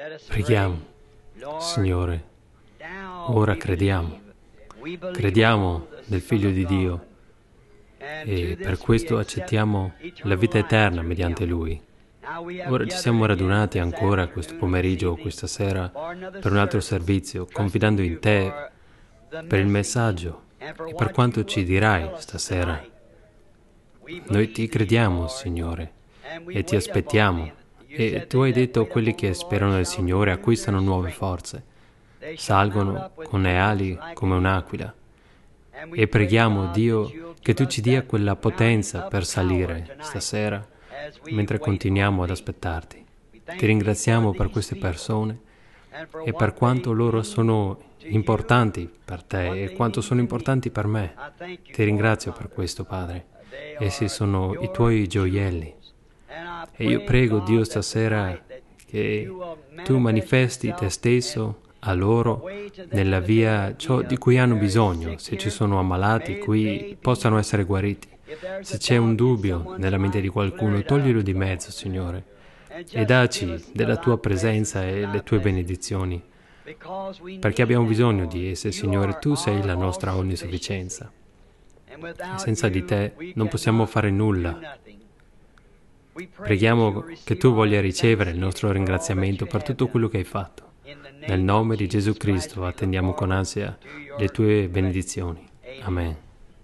Preghiamo, Signore, ora crediamo. Crediamo nel Figlio di Dio e per questo accettiamo la vita eterna mediante Lui. Ora ci siamo radunati ancora questo pomeriggio o questa sera per un altro servizio, confidando in Te per il messaggio e per quanto ci dirai stasera. Noi ti crediamo, Signore, e ti aspettiamo. E Tu hai detto quelli che sperano nel Signore acquistano nuove forze, salgono con le ali come un'aquila. E preghiamo, Dio, che Tu ci dia quella potenza per salire stasera mentre continuiamo ad aspettarti. Ti ringraziamo per queste persone e per quanto loro sono importanti per Te e quanto sono importanti per me. Ti ringrazio per questo, Padre. Essi sono i Tuoi gioielli. E io prego, Dio, stasera che Tu manifesti Te stesso a loro nella via ciò di cui hanno bisogno. Se ci sono ammalati qui, possano essere guariti. Se c'è un dubbio nella mente di qualcuno, toglilo di mezzo, Signore, e dacci della Tua presenza e le Tue benedizioni, perché abbiamo bisogno di esse, Signore. Tu sei la nostra onnisufficienza. E senza di Te non possiamo fare nulla. Preghiamo che Tu voglia ricevere il nostro ringraziamento per tutto quello che hai fatto. Nel nome di Gesù Cristo attendiamo con ansia le Tue benedizioni. Amen.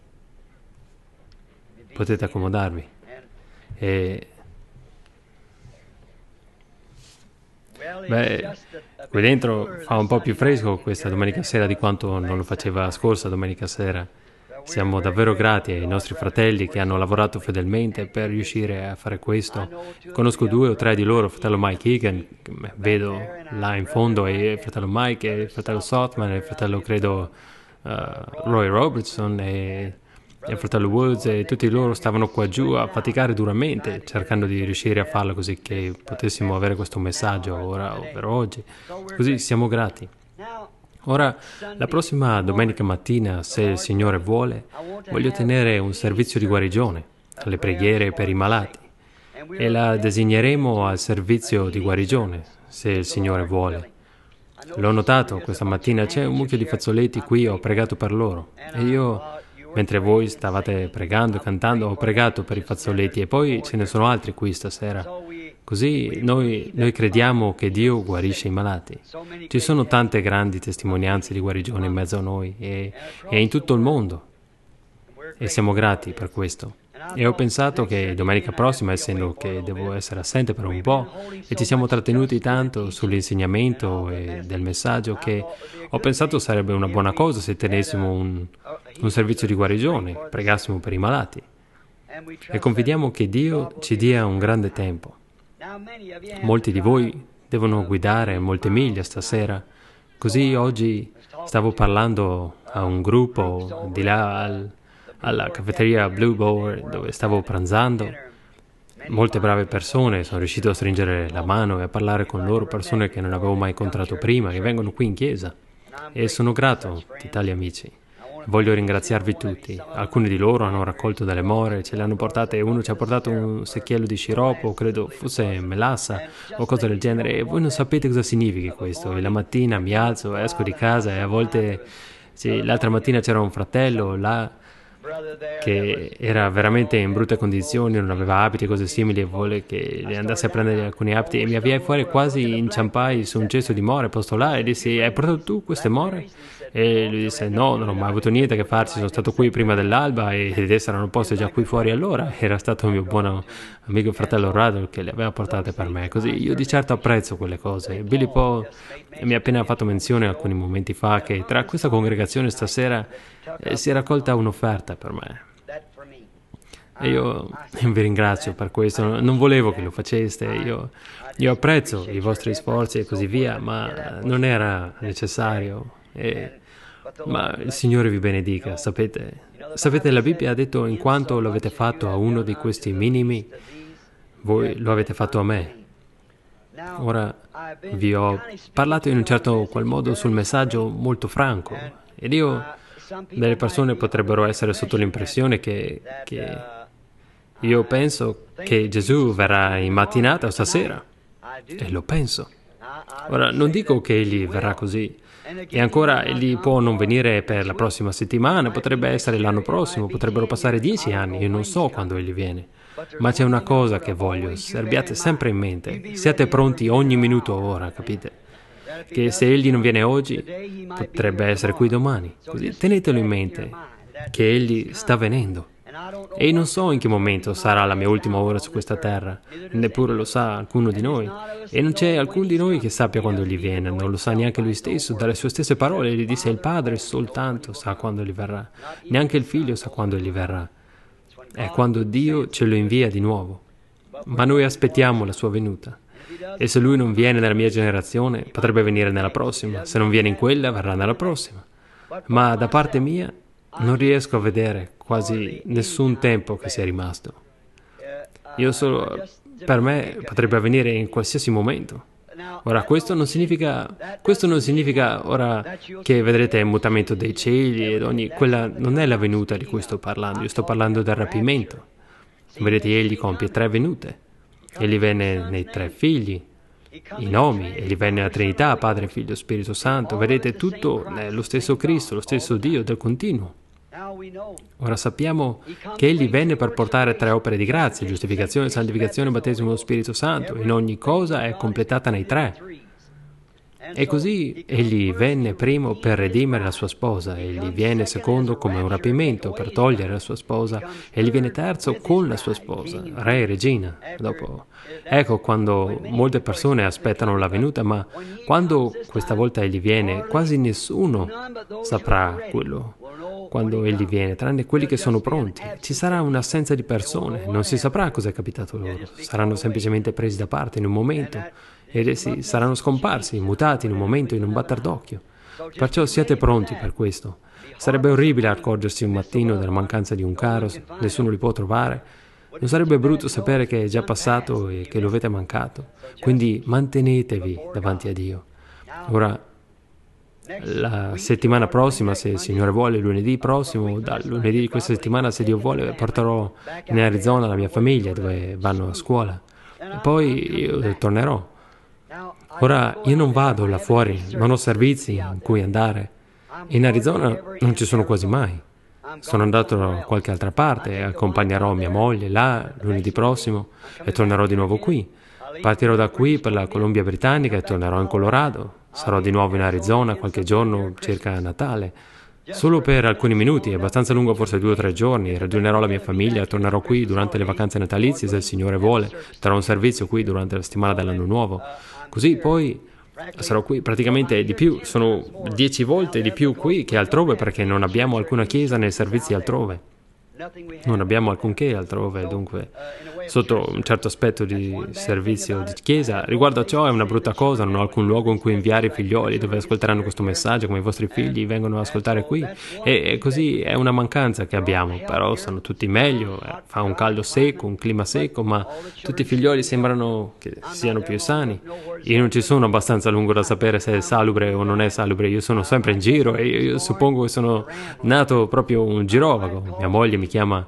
Potete accomodarvi. Qui dentro fa un po' più fresco questa domenica sera di quanto non lo faceva scorsa domenica sera. Siamo davvero grati ai nostri fratelli che hanno lavorato fedelmente per riuscire a fare questo. Conosco 2 o 3 di loro, fratello Mike Egan, vedo là in fondo, e il fratello Mike, e il fratello Sothman, e il fratello, credo, Roy Robertson, e il fratello Woods, e tutti loro stavano qua giù a faticare duramente, cercando di riuscire a farlo così che potessimo avere questo messaggio ora, ovvero oggi. Così siamo grati. Ora, la prossima domenica mattina, se il Signore vuole, voglio tenere un servizio di guarigione, le preghiere per i malati, e la designeremo al servizio di guarigione, se il Signore vuole. L'ho notato, questa mattina c'è un mucchio di fazzoletti qui, ho pregato per loro, e io, mentre voi stavate pregando e cantando, ho pregato per i fazzoletti, e poi ce ne sono altri qui stasera. Così noi crediamo che Dio guarisce i malati. Ci sono tante grandi testimonianze di guarigione in mezzo a noi e in tutto il mondo. E siamo grati per questo. E ho pensato che domenica prossima, essendo che devo essere assente per un po', e ci siamo trattenuti tanto sull'insegnamento e del messaggio, che ho pensato sarebbe una buona cosa se tenessimo un servizio di guarigione, pregassimo per i malati. E confidiamo che Dio ci dia un grande tempo. Molti di voi devono guidare molte miglia stasera, così oggi stavo parlando a un gruppo di là alla caffetteria Blue Boar dove stavo pranzando. Molte brave persone, sono riuscito a stringere la mano e a parlare con loro, persone che non avevo mai incontrato prima, che vengono qui in chiesa, e sono grato di tali amici. Voglio ringraziarvi tutti. Alcuni di loro hanno raccolto delle more, ce le hanno portate, uno ci ha portato un secchiello di sciroppo, credo fosse melassa o cose del genere, e voi non sapete cosa significhi questo. E la mattina mi alzo, esco di casa, e a volte, sì, l'altra mattina c'era un fratello là che era veramente in brutte condizioni, non aveva abiti e cose simili, e vuole che andasse a prendere alcuni abiti, e mi avviai fuori, quasi inciampai su un cesto di more posto là, e dissi: hai portato tu queste more? E lui disse: no, non ho mai avuto niente a che farci, sono stato qui prima dell'alba ed esse erano poste già qui fuori. Allora era stato il mio buon amico fratello Radel che le aveva portate per me. Così io di certo apprezzo quelle cose. Billy Paul mi ha appena fatto menzione alcuni momenti fa che tra questa congregazione stasera si è raccolta un'offerta per me. E io vi ringrazio per questo. Non volevo che lo faceste, io apprezzo i vostri sforzi e così via, ma non era necessario. Ma il Signore vi benedica. Sapete, la Bibbia ha detto: in quanto lo avete fatto a uno di questi minimi, voi lo avete fatto a me. Ora vi ho parlato in un certo qual modo sul messaggio molto franco, ed delle persone potrebbero essere sotto l'impressione che Io penso che Gesù verrà in mattinata o stasera, e lo penso. Ora, non dico che egli verrà così. E ancora, egli può non venire per la prossima settimana, potrebbe essere l'anno prossimo, potrebbero passare 10 anni, io non so quando egli viene. Ma c'è una cosa che voglio, abbiate sempre in mente, siate pronti ogni minuto ora, capite? Che se egli non viene oggi, potrebbe essere qui domani. Così tenetelo in mente, che egli sta venendo. E non so in che momento sarà la mia ultima ora su questa terra, neppure lo sa alcuno di noi. E non c'è alcuno di noi che sappia quando egli viene, non lo sa neanche lui stesso. Dalle sue stesse parole gli disse il Padre soltanto sa quando egli verrà, neanche il Figlio sa quando egli verrà. È quando Dio ce lo invia di nuovo. Ma noi aspettiamo la sua venuta. E se lui non viene nella mia generazione, potrebbe venire nella prossima. Se non viene in quella, verrà nella prossima. Ma da parte mia non riesco a vedere quasi nessun tempo che sia rimasto. Per me potrebbe avvenire in qualsiasi momento. Ora, questo non significa ora che vedrete il mutamento dei cieli quella non è la venuta di cui sto parlando, io sto parlando del rapimento. Vedete, egli compie 3 venute. Egli venne nei 3 figli, i nomi, egli venne alla Trinità, Padre, Figlio, Spirito Santo. Vedete, tutto è lo stesso Cristo, lo stesso Dio del continuo. Ora sappiamo che egli venne per portare 3 opere di grazia, giustificazione, santificazione, battesimo dello Spirito Santo. In ogni cosa è completata nei 3. E così egli venne primo per redimere la sua sposa, egli viene secondo come un rapimento per togliere la sua sposa, egli viene terzo con la sua sposa, re e regina. Dopo, ecco quando molte persone aspettano la venuta, ma quando questa volta egli viene, quasi nessuno saprà quello. Quando egli viene, tranne quelli che sono pronti, ci sarà un'assenza di persone, non si saprà cosa è capitato loro, saranno semplicemente presi da parte in un momento. Ed essi saranno scomparsi, mutati in un momento, in un batter d'occhio. Perciò siate pronti per questo. Sarebbe orribile accorgersi un mattino della mancanza di un caro, nessuno li può trovare. Non sarebbe brutto sapere che è già passato e che lo avete mancato. Quindi mantenetevi davanti a Dio. Ora, la settimana prossima, se il Signore vuole, lunedì prossimo, dal lunedì di questa settimana, se Dio vuole, porterò in Arizona la mia famiglia dove vanno a scuola. E poi io tornerò. Ora, io non vado là fuori, non ho servizi in cui andare. In Arizona non ci sono quasi mai. Sono andato da qualche altra parte e accompagnerò mia moglie là lunedì prossimo e tornerò di nuovo qui. Partirò da qui per la Columbia Britannica e tornerò in Colorado. Sarò di nuovo in Arizona qualche giorno circa Natale. Solo per alcuni minuti, è abbastanza lungo, forse 2 o 3 giorni. Raggiungerò la mia famiglia, tornerò qui durante le vacanze natalizie se il Signore vuole. Darò un servizio qui durante la settimana dell'anno nuovo. Così poi sarò qui praticamente di più, sono 10 volte di più qui che altrove perché non abbiamo alcuna chiesa nei servizi altrove. Non abbiamo alcunché altrove, dunque, sotto un certo aspetto di servizio di chiesa, riguardo a ciò è una brutta cosa, non ho alcun luogo in cui inviare i figlioli dove ascolteranno questo messaggio, come i vostri figli vengono ad ascoltare qui, e così è una mancanza che abbiamo, però stanno tutti meglio, fa un caldo secco, un clima secco, ma tutti i figlioli sembrano che siano più sani. Io non ci sono abbastanza lungo da sapere se è salubre o non è salubre, io sono sempre in giro e io suppongo che sono nato proprio un girovago, mia moglie mi chiama,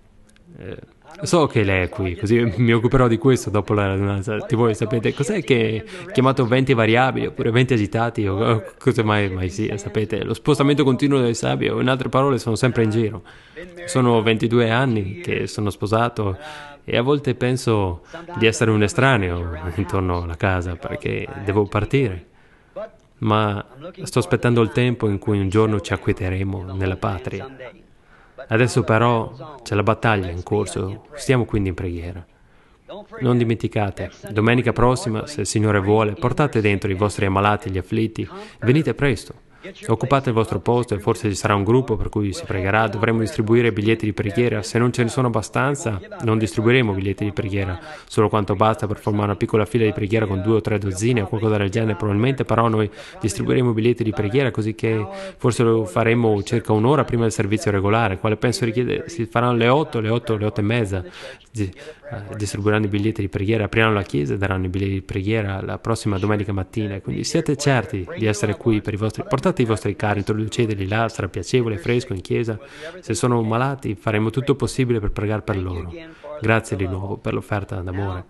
so che lei è qui, così mi occuperò di questo dopo la radunanza. Voi sapete cos'è che è chiamato venti variabili oppure venti agitati o cosa mai sia, sapete, lo spostamento continuo delle sabbie, o in altre parole sono sempre in giro. Sono 22 anni che sono sposato e a volte penso di essere un estraneo intorno alla casa perché devo partire. Ma sto aspettando il tempo in cui un giorno ci acquieteremo nella patria. Adesso però c'è la battaglia in corso, stiamo quindi in preghiera. Non dimenticate, domenica prossima, se il Signore vuole, portate dentro i vostri ammalati, gli afflitti, venite presto. Occupate il vostro posto e forse ci sarà un gruppo per cui si pregherà, dovremo distribuire biglietti di preghiera, se non ce ne sono abbastanza non distribuiremo biglietti di preghiera, solo quanto basta per formare una piccola fila di preghiera con 2 o 3 dozzine o qualcosa del genere probabilmente, però noi distribuiremo biglietti di preghiera così che forse lo faremo circa un'ora prima del servizio regolare, quale penso si faranno alle 8, le 8 e mezza, distribuiranno i biglietti di preghiera, apriranno la chiesa e daranno i biglietti di preghiera la prossima domenica mattina, quindi siate certi di essere qui per i vostri, portate i vostri cari, introduceteli là, sarà piacevole, fresco in chiesa. Se sono malati faremo tutto possibile per pregare per loro. Grazie di nuovo per l'offerta d'amore.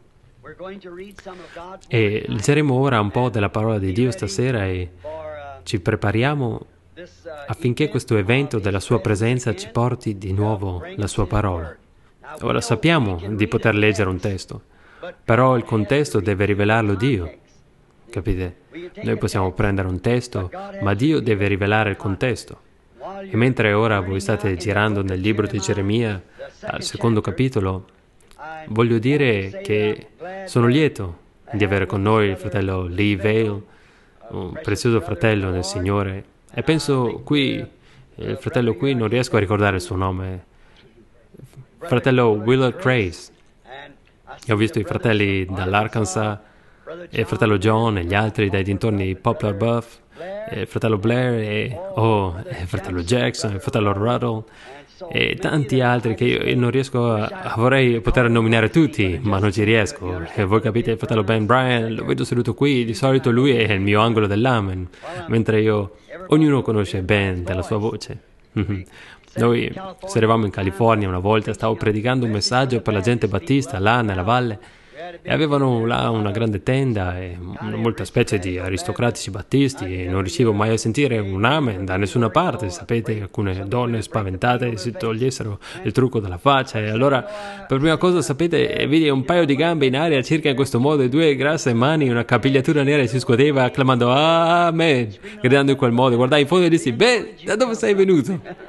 E leggeremo ora un po' della parola di Dio stasera e ci prepariamo affinché questo evento della sua presenza ci porti di nuovo la sua parola. Ora sappiamo di poter leggere un testo, però il contesto deve rivelarlo Dio, capite? Noi possiamo prendere un testo, ma Dio deve rivelare il contesto. E mentre ora voi state girando nel libro di Geremia, al secondo capitolo, voglio dire che sono lieto di avere con noi il fratello Lee Vail, un prezioso fratello nel Signore, e penso il fratello qui, non riesco a ricordare il suo nome, fratello Willard Grace. E ho visto i fratelli dall'Arkansas, e il fratello John e gli altri dai dintorni di Poplar Bluff, e il fratello Blair, e il fratello Jackson, il fratello Ruddle, e tanti altri che io non riesco vorrei poter nominare tutti, ma non ci riesco. E voi capite, il fratello Ben Bryan, lo vedo seduto qui, di solito lui è il mio angolo dell'amen, mentre ognuno conosce Ben dalla sua voce. Noi eravamo in California una volta, stavo predicando un messaggio per la gente battista là nella valle, e avevano là una grande tenda e molta specie di aristocratici battisti, e non riuscivo mai a sentire un amen da nessuna parte. Sapete, alcune donne spaventate si togliessero il trucco dalla faccia, e allora per prima cosa, sapete, vidi un paio di gambe in aria circa in questo modo e due grasse mani, una capigliatura nera, e si scuoteva acclamando amen, gridando in quel modo. Guardai in fondo e dissi: beh, da dove sei venuto?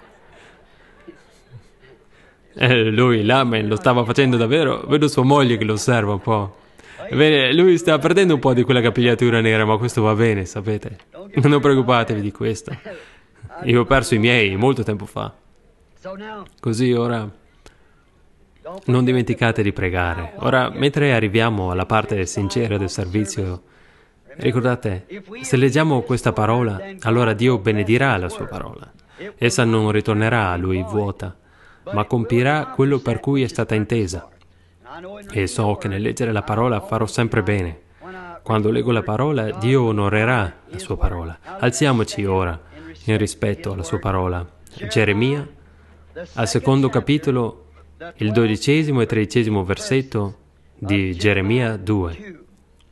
Lui, l'amen, lo stava facendo davvero. Vedo sua moglie che lo osserva un po'. Bene, lui sta perdendo un po' di quella capigliatura nera, ma questo va bene, sapete. Non preoccupatevi di questo. Io ho perso i miei molto tempo fa. Così ora non dimenticate di pregare. Ora, mentre arriviamo alla parte sincera del servizio, ricordate, se leggiamo questa parola, allora Dio benedirà la sua parola. Essa non ritornerà a Lui vuota, ma compirà quello per cui è stata intesa. E so che nel leggere la parola farò sempre bene. Quando leggo la parola, Dio onorerà la sua parola. Alziamoci ora in rispetto alla sua parola. Geremia, al secondo capitolo, il 12° e 13° versetto di Geremia 2.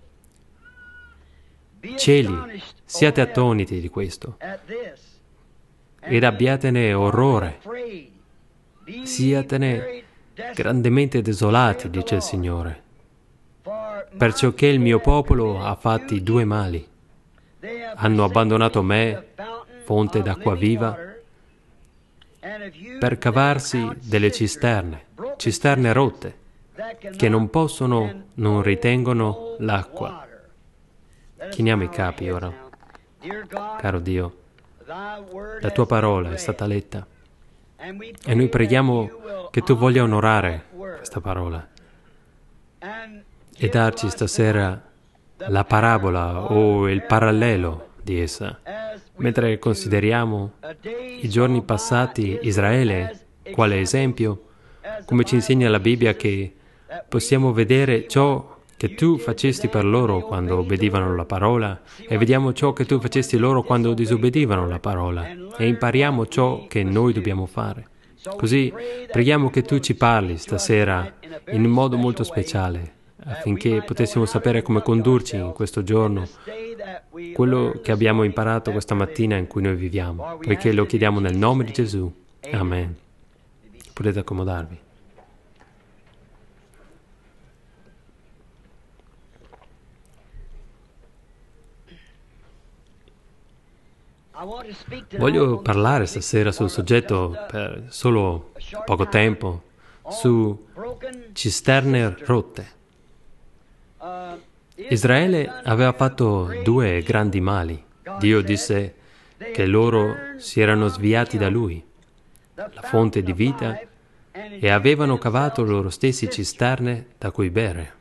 Cieli, siate attoniti di questo, ed abbiatene orrore. Siatene grandemente desolati, dice il Signore, perciò che il mio popolo ha fatti due mali. Hanno abbandonato me, fonte d'acqua viva, per cavarsi delle cisterne rotte, che non ritengono l'acqua. Chiniamo i capi ora. Caro Dio, la tua parola è stata letta, e noi preghiamo che tu voglia onorare questa parola e darci stasera la parabola o il parallelo di essa. Mentre consideriamo i giorni passati, Israele, quale esempio, come ci insegna la Bibbia, che possiamo vedere ciò che tu facesti per loro quando obbedivano la parola, e vediamo ciò che tu facesti loro quando disobbedivano la parola, e impariamo ciò che noi dobbiamo fare. Così preghiamo che tu ci parli stasera in un modo molto speciale, affinché potessimo sapere come condurci in questo giorno, quello che abbiamo imparato questa mattina in cui noi viviamo, poiché lo chiediamo nel nome di Gesù. Amen. Potete accomodarvi. Voglio parlare stasera sul soggetto per solo poco tempo, su cisterne rotte. Israele aveva fatto due grandi mali. Dio disse che loro si erano sviati da Lui, la fonte di vita, e avevano cavato loro stessi cisterne da cui bere.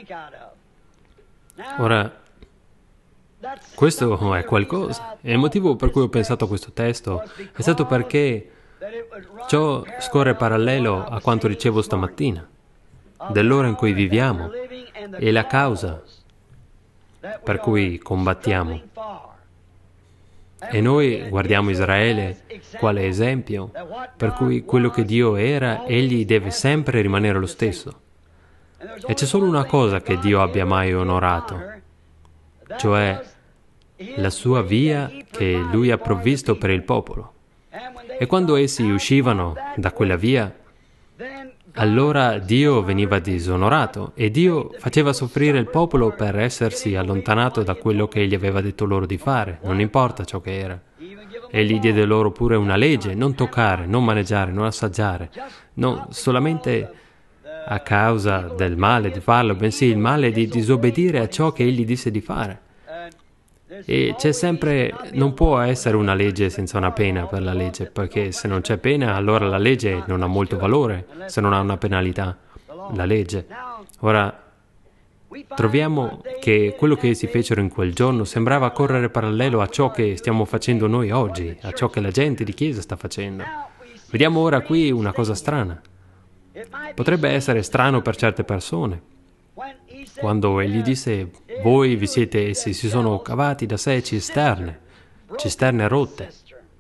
Ora, questo è qualcosa, e il motivo per cui ho pensato a questo testo è stato perché ciò scorre parallelo a quanto ricevo stamattina, dell'ora in cui viviamo e la causa per cui combattiamo. E noi guardiamo Israele quale esempio, per cui quello che Dio era, egli deve sempre rimanere lo stesso. E c'è solo una cosa che Dio abbia mai onorato, cioè la sua via che Lui ha provvisto per il popolo. E quando essi uscivano da quella via, allora Dio veniva disonorato e Dio faceva soffrire il popolo per essersi allontanato da quello che Egli aveva detto loro di fare, non importa ciò che era. Egli diede loro pure una legge, non toccare, non maneggiare, non assaggiare, non solamente a causa del male di farlo, bensì il male di disobbedire a ciò che Egli disse di fare. E c'è sempre, non può essere una legge senza una pena per la legge, perché se non c'è pena, allora la legge non ha molto valore, se non ha una penalità, la legge. Ora, troviamo che quello che essi fecero in quel giorno sembrava correre parallelo a ciò che stiamo facendo noi oggi, a ciò che la gente di chiesa sta facendo. Vediamo ora qui una cosa strana. Potrebbe essere strano per certe persone. Quando egli disse, voi vi siete, essi si sono cavati da sé cisterne rotte.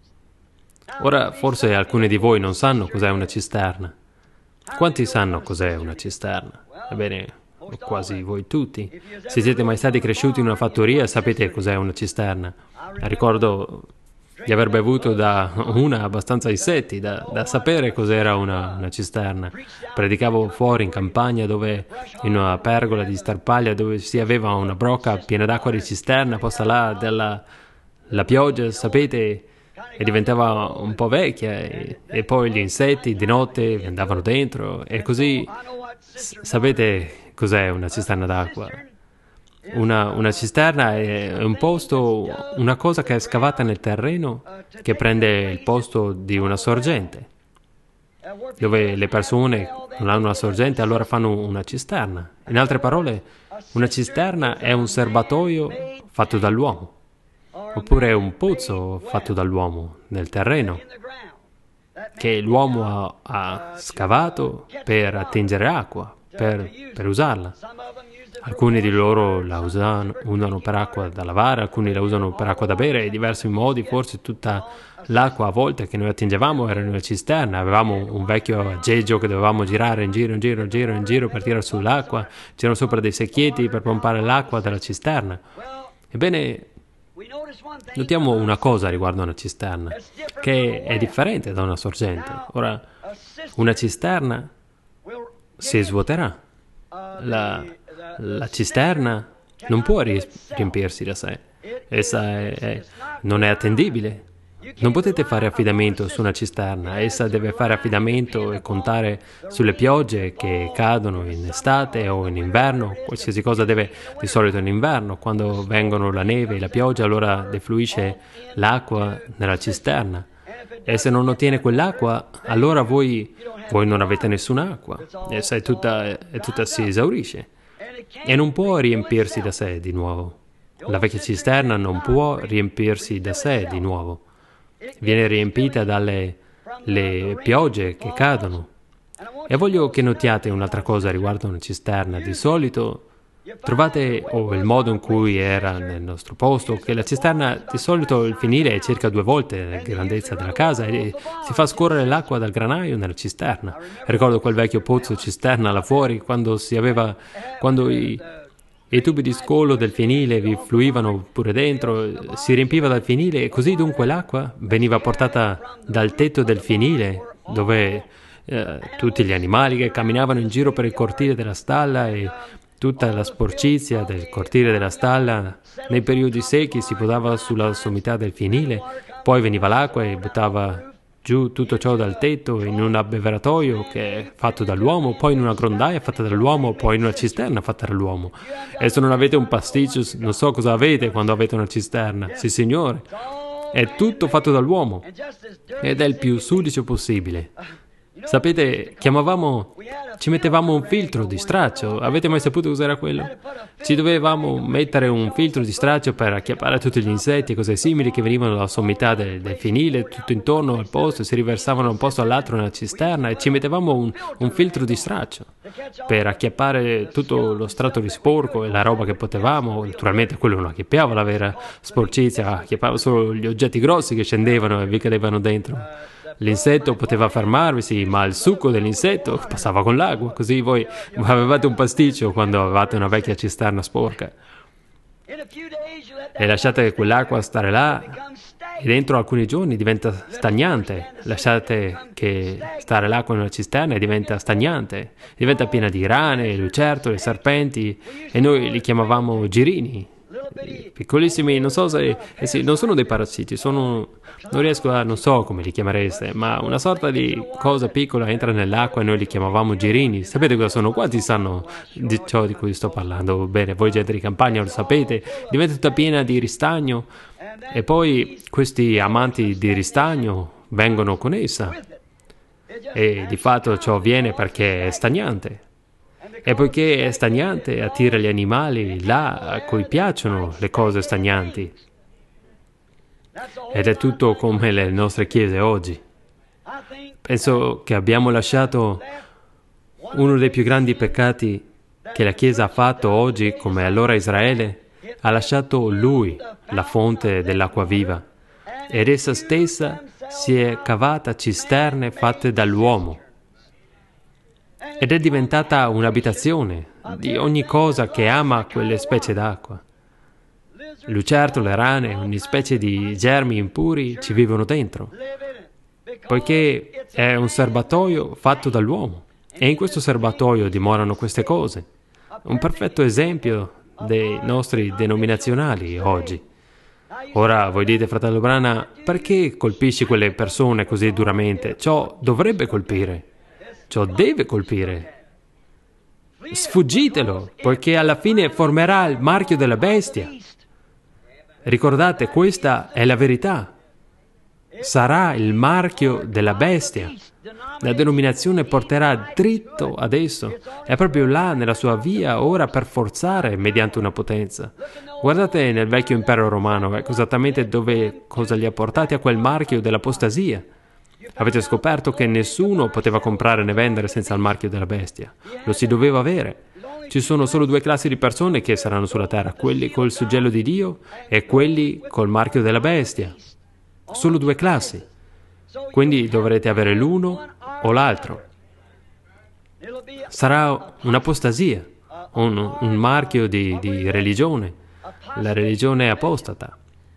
Ora, forse alcuni di voi non sanno cos'è una cisterna. Quanti sanno cos'è una cisterna? Ebbene, quasi voi tutti. Se siete mai stati cresciuti in una fattoria, sapete cos'è una cisterna. Ricordo di aver bevuto da una abbastanza insetti, da sapere cos'era una cisterna. Predicavo fuori in campagna, dove in una pergola di sterpaglia, dove si aveva una brocca piena d'acqua di cisterna, posta là la pioggia, sapete, e diventava un po' vecchia, e poi gli insetti di notte vi andavano dentro, e così sapete cos'è una cisterna d'acqua. Una cisterna è un posto, una cosa che è scavata nel terreno che prende il posto di una sorgente. Dove le persone non hanno una sorgente, allora fanno una cisterna. In altre parole, una cisterna è un serbatoio fatto dall'uomo, oppure un pozzo fatto dall'uomo nel terreno, che l'uomo ha scavato per attingere acqua, per usarla. Alcuni di loro la usano per acqua da lavare, alcuni la usano per acqua da bere, in diversi modi. Forse tutta l'acqua a volte che noi attingevamo era in una cisterna. Avevamo un vecchio aggeggio che dovevamo girare in giro per tirare sull'acqua. C'erano sopra dei secchietti per pompare l'acqua dalla cisterna. Ebbene, notiamo una cosa riguardo a una cisterna, che è differente da una sorgente. Ora, una cisterna si svuoterà. La cisterna non può riempirsi da sé, essa non è attendibile. Non potete fare affidamento su una cisterna, essa deve fare affidamento e contare sulle piogge che cadono in estate o in inverno. Qualsiasi cosa deve, di solito in inverno, quando vengono la neve e la pioggia, allora defluisce l'acqua nella cisterna. E se non ottiene quell'acqua, allora voi non avete nessun'acqua, essa è tutta si esaurisce e non può riempirsi da sé di nuovo. La vecchia cisterna non può riempirsi da sé di nuovo. Viene riempita dalle piogge che cadono. E voglio che notiate un'altra cosa riguardo una cisterna. Di solito trovate, o il modo in cui era nel nostro posto, che la cisterna, di solito il finire è circa 2 volte la grandezza della casa e si fa scorrere l'acqua dal granaio nella cisterna. Ricordo quel vecchio pozzo cisterna là fuori, quando i tubi di scolo del fienile vi fluivano pure dentro, si riempiva dal fienile e così dunque l'acqua veniva portata dal tetto del fienile, dove tutti gli animali che camminavano in giro per il cortile della stalla e tutta la sporcizia del cortile della stalla nei periodi secchi si posava sulla sommità del fienile, poi veniva l'acqua e buttava giù tutto ciò dal tetto in un abbeveratoio che è fatto dall'uomo, poi in una grondaia fatta dall'uomo, poi in una cisterna fatta dall'uomo. E se non avete un pasticcio, non so cosa avete quando avete una cisterna. Sì, signore, è tutto fatto dall'uomo ed è il più sudicio possibile. Sapete, ci mettevamo un filtro di straccio. Avete mai saputo cos'era quello? Ci dovevamo mettere un filtro di straccio per acchiappare tutti gli insetti e cose simili che venivano dalla sommità del fienile, tutto intorno al posto, si riversavano da un posto all'altro nella cisterna e ci mettevamo un filtro di straccio per acchiappare tutto lo strato di sporco e la roba che potevamo. Naturalmente quello non acchiappava la vera sporcizia, acchiappava solo gli oggetti grossi che scendevano e vi cadevano dentro. L'insetto poteva fermarsi, ma il succo dell'insetto passava con l'acqua, così voi avevate un pasticcio quando avevate una vecchia cisterna sporca. E lasciate quell'acqua stare là e dentro alcuni giorni diventa stagnante. Lasciate che stare l'acqua in una cisterna e diventa stagnante. Diventa piena di rane, lucertole, serpenti e noi li chiamavamo girini. Piccolissimi, non so se sì, non sono dei parassiti, non riesco a, non so come li chiamereste, ma una sorta di cosa piccola entra nell'acqua e noi li chiamavamo girini. Sapete cosa sono? Quanti sanno di ciò di cui sto parlando? Bene, voi gente di campagna lo sapete, diventa tutta piena di ristagno e poi questi amanti di ristagno vengono con essa e di fatto ciò avviene perché è stagnante. E poiché è stagnante, attira gli animali là a cui piacciono le cose stagnanti. Ed è tutto come le nostre chiese oggi. Penso che abbiamo lasciato uno dei più grandi peccati che la Chiesa ha fatto oggi, come allora Israele, ha lasciato Lui, la fonte dell'acqua viva, ed essa stessa si è cavata cisterne fatte dall'uomo. Ed è diventata un'abitazione di ogni cosa che ama quelle specie d'acqua. Lucertole, rane, ogni specie di germi impuri ci vivono dentro, poiché è un serbatoio fatto dall'uomo. E in questo serbatoio dimorano queste cose. Un perfetto esempio dei nostri denominazionali oggi. Ora voi dite, fratello Branham, perché colpisci quelle persone così duramente? Ciò dovrebbe colpire. Ciò deve colpire. Sfuggitelo, poiché alla fine formerà il marchio della bestia. Ricordate, questa è la verità. Sarà il marchio della bestia. La denominazione porterà dritto ad esso. È proprio là nella sua via ora per forzare mediante una potenza. Guardate nel vecchio impero romano, ecco esattamente cosa li ha portati a quel marchio dell'apostasia. Avete scoperto che nessuno poteva comprare né vendere senza il marchio della bestia. Lo si doveva avere. Ci sono solo due classi di persone che saranno sulla terra, quelli col suggello di Dio e quelli col marchio della bestia. Solo due classi. Quindi dovrete avere l'uno o l'altro. Sarà un'apostasia, un marchio di religione, la religione apostata.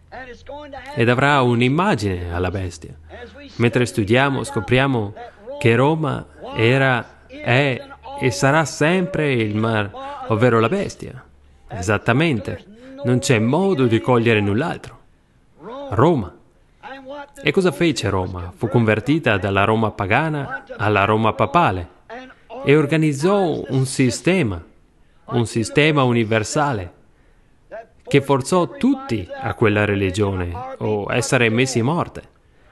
Ed avrà un'immagine alla bestia. Mentre studiamo, scopriamo che Roma era, è e sarà sempre il mar, ovvero la bestia. Esattamente. Non c'è modo di cogliere null'altro. Roma. E cosa fece Roma? Fu convertita dalla Roma pagana alla Roma papale e organizzò un sistema universale che forzò tutti a quella religione o essere messi in morte.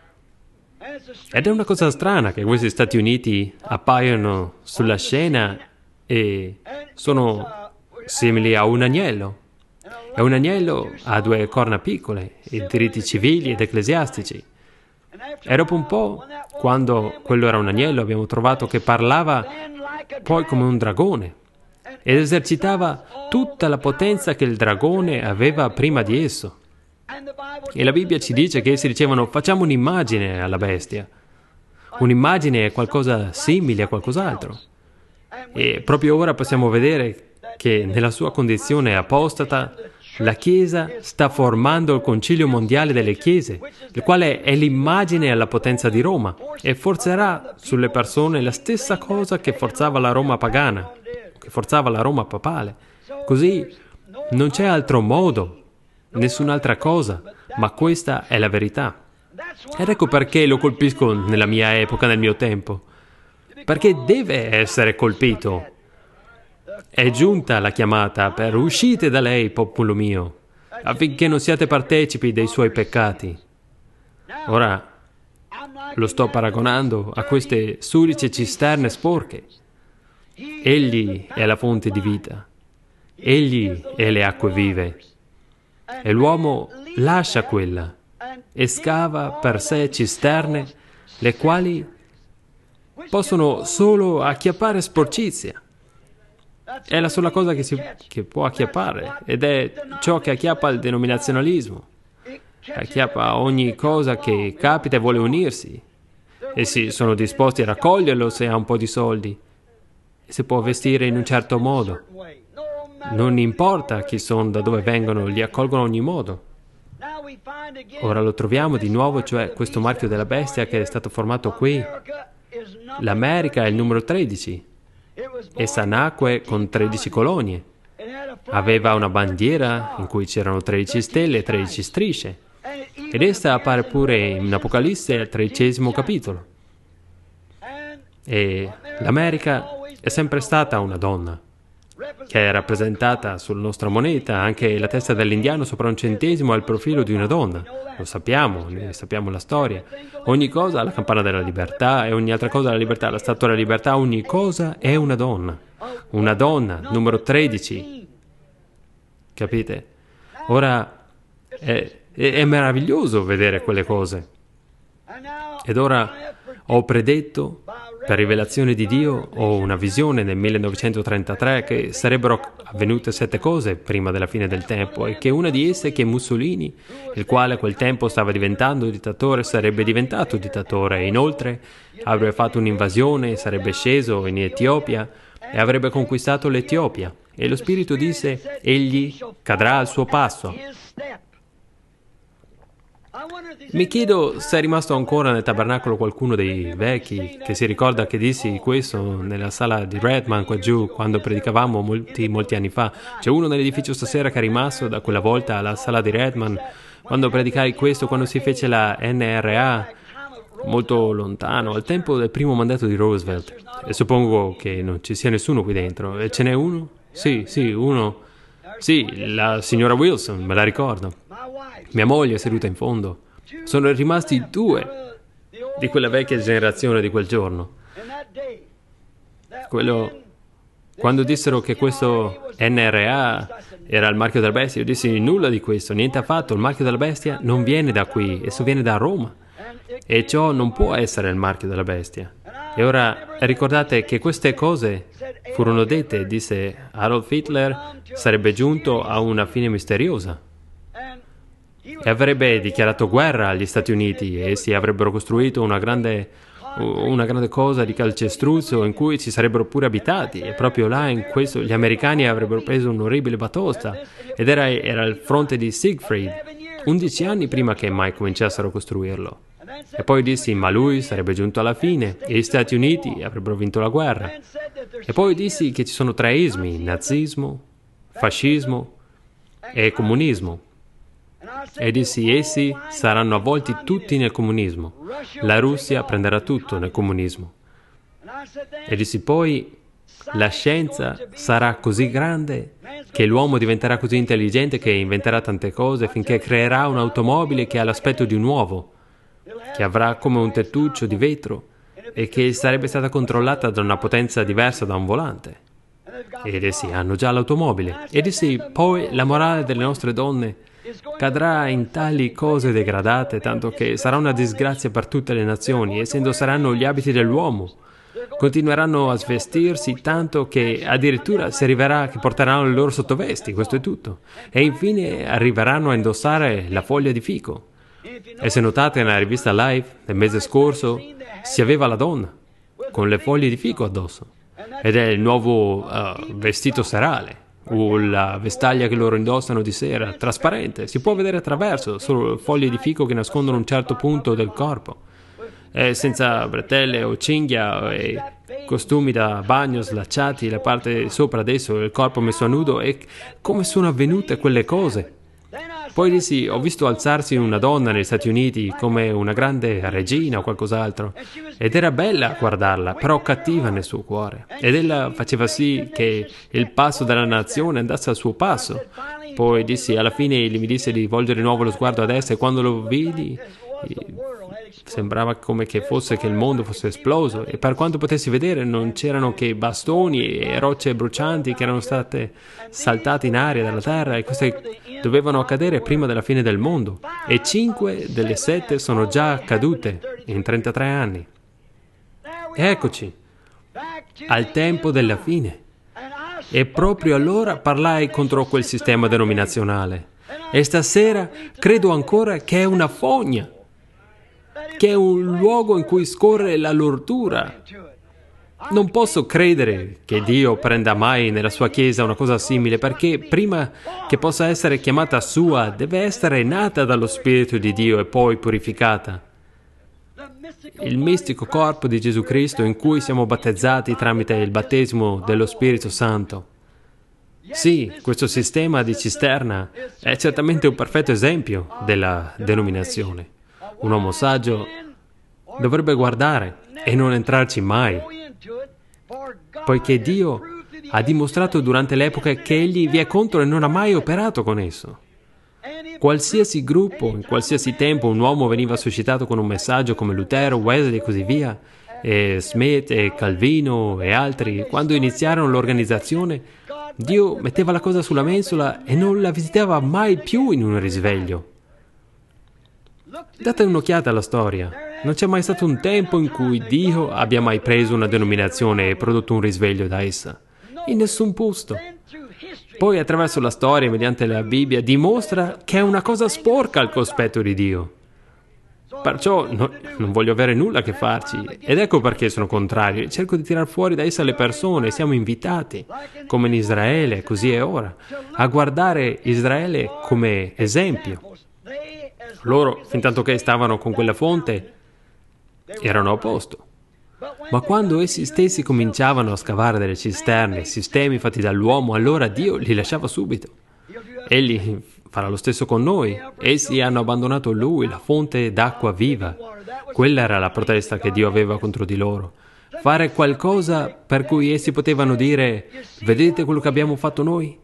Ed è una cosa strana che questi Stati Uniti appaiono sulla scena e sono simili a un agnello. E un agnello ha due corna piccole, i diritti civili ed ecclesiastici. E dopo un po', quando quello era un agnello, abbiamo trovato che parlava poi come un dragone ed esercitava tutta la potenza che il dragone aveva prima di esso. E la Bibbia ci dice che essi dicevano: facciamo un'immagine alla bestia. Un'immagine è qualcosa simile a qualcos'altro. E proprio ora possiamo vedere che nella sua condizione apostata la Chiesa sta formando il Concilio Mondiale delle Chiese, il quale è l'immagine alla potenza di Roma e forzerà sulle persone la stessa cosa che forzava la Roma pagana, che forzava la Roma papale. Così non c'è altro modo, nessun'altra cosa, ma questa è la verità. Ed ecco perché lo colpisco nella mia epoca, nel mio tempo. Perché deve essere colpito. È giunta la chiamata per uscite da lei, popolo mio, affinché non siate partecipi dei suoi peccati. Ora lo sto paragonando a queste sudice cisterne sporche. Egli è la fonte di vita. Egli è le acque vive. E l'uomo lascia quella e scava per sé cisterne, le quali possono solo acchiappare sporcizia. È la sola cosa che può acchiappare, ed è ciò che acchiappa il denominazionalismo. Acchiappa ogni cosa che capita e vuole unirsi. Essi sono disposti a raccoglierlo se ha un po' di soldi e se può vestire in un certo modo. Non importa chi sono, da dove vengono, li accolgono a ogni modo. Ora lo troviamo di nuovo, cioè questo marchio della bestia che è stato formato qui. L'America è il numero 13. Essa nacque con 13 colonie. Aveva una bandiera in cui c'erano 13 stelle e 13 strisce. Ed essa appare pure in Apocalisse al 13° capitolo. E l'America è sempre stata una donna, che è rappresentata sulla nostra moneta. Anche la testa dell'indiano sopra un centesimo ha il profilo di una donna. Lo sappiamo, ne sappiamo la storia. Ogni cosa ha la campana della libertà e ogni altra cosa ha la libertà, la statua della libertà, ogni cosa è una donna. Una donna, numero 13. Capite? Ora è meraviglioso vedere quelle cose. Ed ora ho predetto, per rivelazione di Dio, ho una visione nel 1933 che sarebbero avvenute 7 cose prima della fine del tempo e che una di esse è che Mussolini, il quale a quel tempo stava diventando dittatore, sarebbe diventato dittatore e inoltre avrebbe fatto un'invasione, sarebbe sceso in Etiopia e avrebbe conquistato l'Etiopia. E lo Spirito disse, egli cadrà al suo passo. Mi chiedo se è rimasto ancora nel tabernacolo qualcuno dei vecchi che si ricorda che dissi questo nella sala di Redman qua giù quando predicavamo molti anni fa. C'è uno nell'edificio stasera che è rimasto da quella volta alla sala di Redman quando predicai questo, quando si fece la NRA, molto lontano, al tempo del primo mandato di Roosevelt. E suppongo che non ci sia nessuno qui dentro. E ce n'è uno? Sì, uno. Sì, la signora Wilson, me la ricordo. Mia moglie è seduta in fondo. Sono rimasti 2 di quella vecchia generazione di quel giorno. Quando dissero che questo NRA era il marchio della bestia, io dissi nulla di questo, niente affatto. Il marchio della bestia non viene da qui, esso viene da Roma. E ciò non può essere il marchio della bestia. E ora ricordate che queste cose furono dette, disse Adolf Hitler sarebbe giunto a una fine misteriosa e avrebbe dichiarato guerra agli Stati Uniti e essi avrebbero costruito una grande cosa di calcestruzzo in cui ci sarebbero pure abitati e proprio là in questo gli americani avrebbero preso un'orribile batosta ed era il fronte di Siegfried 11 anni prima che mai cominciassero a costruirlo. E poi dissi, ma lui sarebbe giunto alla fine e gli Stati Uniti avrebbero vinto la guerra. E poi dissi che ci sono 3 ismi, nazismo, fascismo e comunismo. E dissi, essi saranno avvolti tutti nel comunismo. La Russia prenderà tutto nel comunismo. E dissi, poi la scienza sarà così grande che l'uomo diventerà così intelligente che inventerà tante cose finché creerà un'automobile che ha l'aspetto di un uovo, che avrà come un tettuccio di vetro e che sarebbe stata controllata da una potenza diversa da un volante. Ed essi hanno già l'automobile. Ed essi, poi la morale delle nostre donne cadrà in tali cose degradate, tanto che sarà una disgrazia per tutte le nazioni, essendo saranno gli abiti dell'uomo. Continueranno a svestirsi tanto che addirittura si arriverà che porteranno le loro sottovesti, questo è tutto. E infine arriveranno a indossare la foglia di fico. E se notate nella rivista Life, nel mese scorso, si aveva la donna, con le foglie di fico addosso. Ed è il nuovo vestito serale, o la vestaglia che loro indossano di sera, trasparente, si può vedere attraverso, solo foglie di fico che nascondono un certo punto del corpo. E senza bretelle o cinghia e costumi da bagno slacciati, la parte sopra adesso, il corpo messo a nudo, e come sono avvenute quelle cose? Poi dissi, ho visto alzarsi una donna negli Stati Uniti come una grande regina o qualcos'altro, ed era bella a guardarla, però cattiva nel suo cuore. Ed ella faceva sì che il passo della nazione andasse al suo passo. Poi dissi, alla fine mi disse di volgere di nuovo lo sguardo a destra e quando lo vidi sembrava come che fosse che il mondo fosse esploso e per quanto potessi vedere non c'erano che bastoni e rocce brucianti che erano state saltate in aria dalla terra e queste dovevano accadere prima della fine del mondo e 5 delle 7 sono già accadute in 33 anni. E eccoci, al tempo della fine. E proprio allora parlai contro quel sistema denominazionale. E stasera credo ancora che è una fogna. che è un luogo in cui scorre la lordura. Non posso credere che Dio prenda mai nella sua Chiesa una cosa simile, perché prima che possa essere chiamata sua, deve essere nata dallo Spirito di Dio e poi purificata. Il mistico corpo di Gesù Cristo in cui siamo battezzati tramite il battesimo dello Spirito Santo. Sì, questo sistema di cisterna è certamente un perfetto esempio della denominazione. Un uomo saggio dovrebbe guardare e non entrarci mai, poiché Dio ha dimostrato durante l'epoca che Egli vi è contro e non ha mai operato con esso. Qualsiasi gruppo, in qualsiasi tempo, un uomo veniva suscitato con un messaggio come Lutero, Wesley e così via, e Smith e Calvino e altri, quando iniziarono l'organizzazione, Dio metteva la cosa sulla mensola e non la visitava mai più in un risveglio. Date un'occhiata alla storia. Non c'è mai stato un tempo in cui Dio abbia mai preso una denominazione e prodotto un risveglio da essa. In nessun posto. Poi attraverso la storia, mediante la Bibbia, dimostra che è una cosa sporca al cospetto di Dio. Perciò non voglio avere nulla a che farci. Ed ecco perché sono contrario. Cerco di tirar fuori da essa le persone. Siamo invitati, come in Israele, così è ora, a guardare Israele come esempio. Loro, fin tanto che stavano con quella fonte, erano a posto. Ma quando essi stessi cominciavano a scavare delle cisterne, sistemi fatti dall'uomo, allora Dio li lasciava subito. Egli farà lo stesso con noi. Essi hanno abbandonato Lui, la fonte d'acqua viva. Quella era la protesta che Dio aveva contro di loro. Fare qualcosa per cui essi potevano dire: vedete quello che abbiamo fatto noi?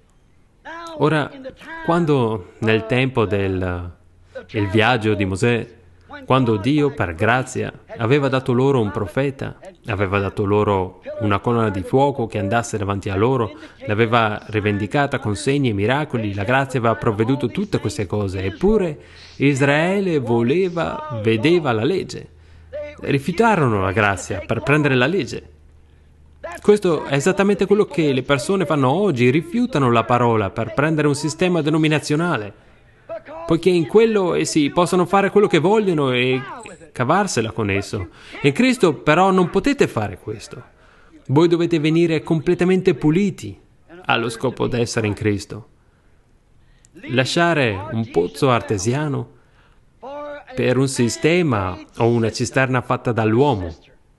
Ora, quando nel tempo del viaggio di Mosè, quando Dio, per grazia, aveva dato loro un profeta, aveva dato loro una colonna di fuoco che andasse davanti a loro, l'aveva rivendicata con segni e miracoli, la grazia aveva provveduto tutte queste cose, eppure Israele vedeva la legge. Rifiutarono la grazia per prendere la legge. Questo è esattamente quello che le persone fanno oggi, rifiutano la parola per prendere un sistema denominazionale, poiché in quello essi possono fare quello che vogliono e cavarsela con esso. In Cristo però non potete fare questo. Voi dovete venire completamente puliti allo scopo di essere in Cristo. Lasciare un pozzo artesiano per un sistema o una cisterna fatta dall'uomo.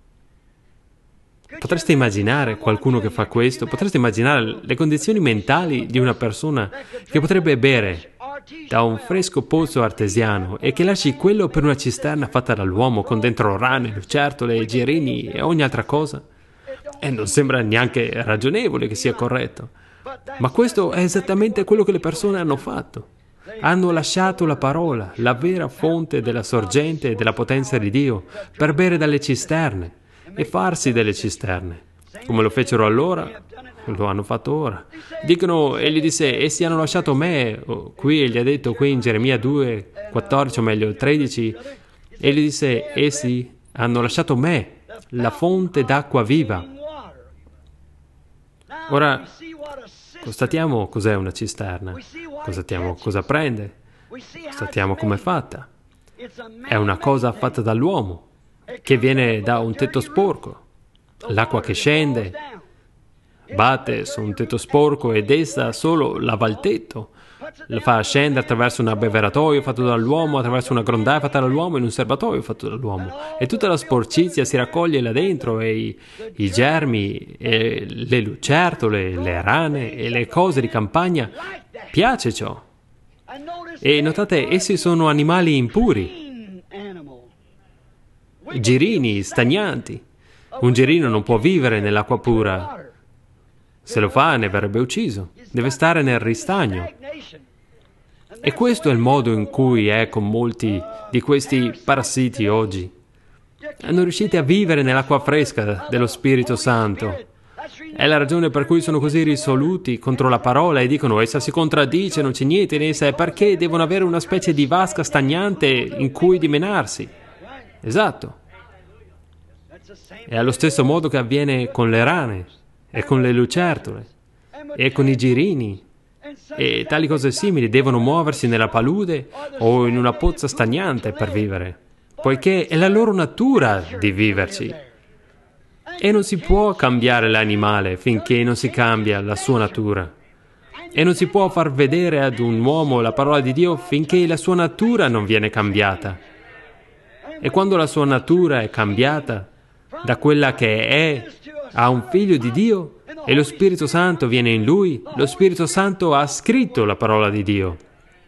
Potreste immaginare qualcuno che fa questo? Potreste immaginare le condizioni mentali di una persona che potrebbe bere da un fresco pozzo artesiano e che lasci quello per una cisterna fatta dall'uomo con dentro rane, lucertole, girini e ogni altra cosa? E non sembra neanche ragionevole che sia corretto. Ma questo è esattamente quello che le persone hanno fatto. Hanno lasciato la parola, la vera fonte della sorgente e della potenza di Dio, per bere dalle cisterne e farsi delle cisterne. Come lo fecero allora, lo hanno fatto ora. Dicono, egli disse, essi hanno lasciato me, qui egli ha detto, qui in Geremia 2, 14, o meglio 13, egli disse, essi hanno lasciato me, la fonte d'acqua viva. Ora, constatiamo cos'è una cisterna, constatiamo cosa prende, constatiamo com'è fatta. È una cosa fatta dall'uomo, che viene da un tetto sporco. L'acqua che scende batte su un tetto sporco ed essa solo lava il tetto, la fa scendere attraverso un abbeveratoio fatto dall'uomo, attraverso una grondaia fatta dall'uomo in un serbatoio fatto dall'uomo, e tutta la sporcizia si raccoglie là dentro, e i germi e le lucertole, le rane e le cose di campagna. Piace ciò. E notate, essi sono animali impuri, girini, stagnanti. Un girino non può vivere nell'acqua pura. Se lo fa, ne verrebbe ucciso. Deve stare nel ristagno. E questo è il modo in cui è con molti di questi parassiti oggi. Non riuscite a vivere nell'acqua fresca dello Spirito Santo. È la ragione per cui sono così risoluti contro la parola e dicono essa si contraddice, non c'è niente in essa, e perché devono avere una specie di vasca stagnante in cui dimenarsi. Esatto. È allo stesso modo che avviene con le rane e con le lucertole e con i girini e tali cose simili. Devono muoversi nella palude o in una pozza stagnante per vivere. poiché è la loro natura di viverci. E non si può cambiare l'animale finché non si cambia la sua natura. E non si può far vedere ad un uomo la parola di Dio finché la sua natura non viene cambiata. E quando la sua natura è cambiata da quella che è a un figlio di Dio e lo Spirito Santo viene in lui, lo Spirito Santo ha scritto la parola di Dio.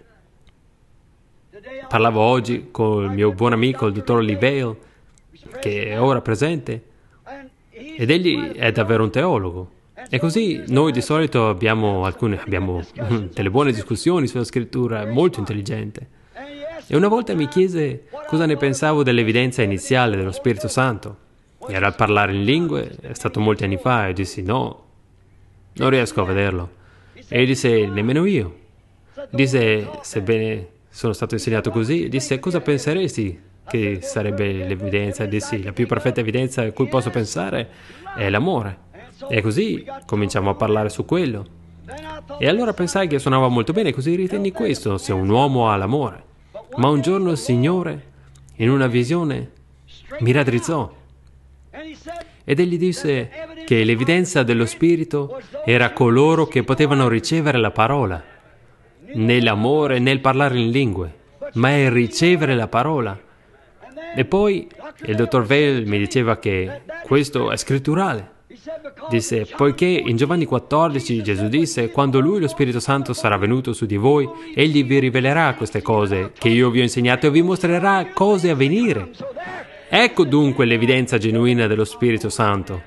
Parlavo oggi con il mio buon amico, il dottor Lee Vail, che è ora presente, ed egli è davvero un teologo. E così noi di solito abbiamo delle buone discussioni sulla scrittura, molto intelligente. E una volta mi chiese cosa ne pensavo dell'evidenza iniziale dello Spirito Santo. Era a parlare in lingue, è stato molti anni fa, e dissi no, non riesco a vederlo. E disse, nemmeno io. Disse, sebbene sono stato insegnato così, disse, cosa penseresti che sarebbe l'evidenza? Dissi, la più perfetta evidenza a cui posso pensare è l'amore. E così cominciamo a parlare su quello. E allora pensai che suonava molto bene, così ritenni questo, se un uomo ha l'amore. Ma un giorno il Signore, in una visione, mi raddrizzò. Ed egli disse che l'evidenza dello Spirito era coloro che potevano ricevere la parola, né l'amore né il parlare in lingue, ma è ricevere la parola. E poi il dottor Vail mi diceva che questo è scritturale. Disse, poiché in Giovanni 14 Gesù disse, quando Lui, lo Spirito Santo, sarà venuto su di voi, Egli vi rivelerà queste cose che io vi ho insegnato e vi mostrerà cose a venire. Ecco dunque l'evidenza genuina dello Spirito Santo.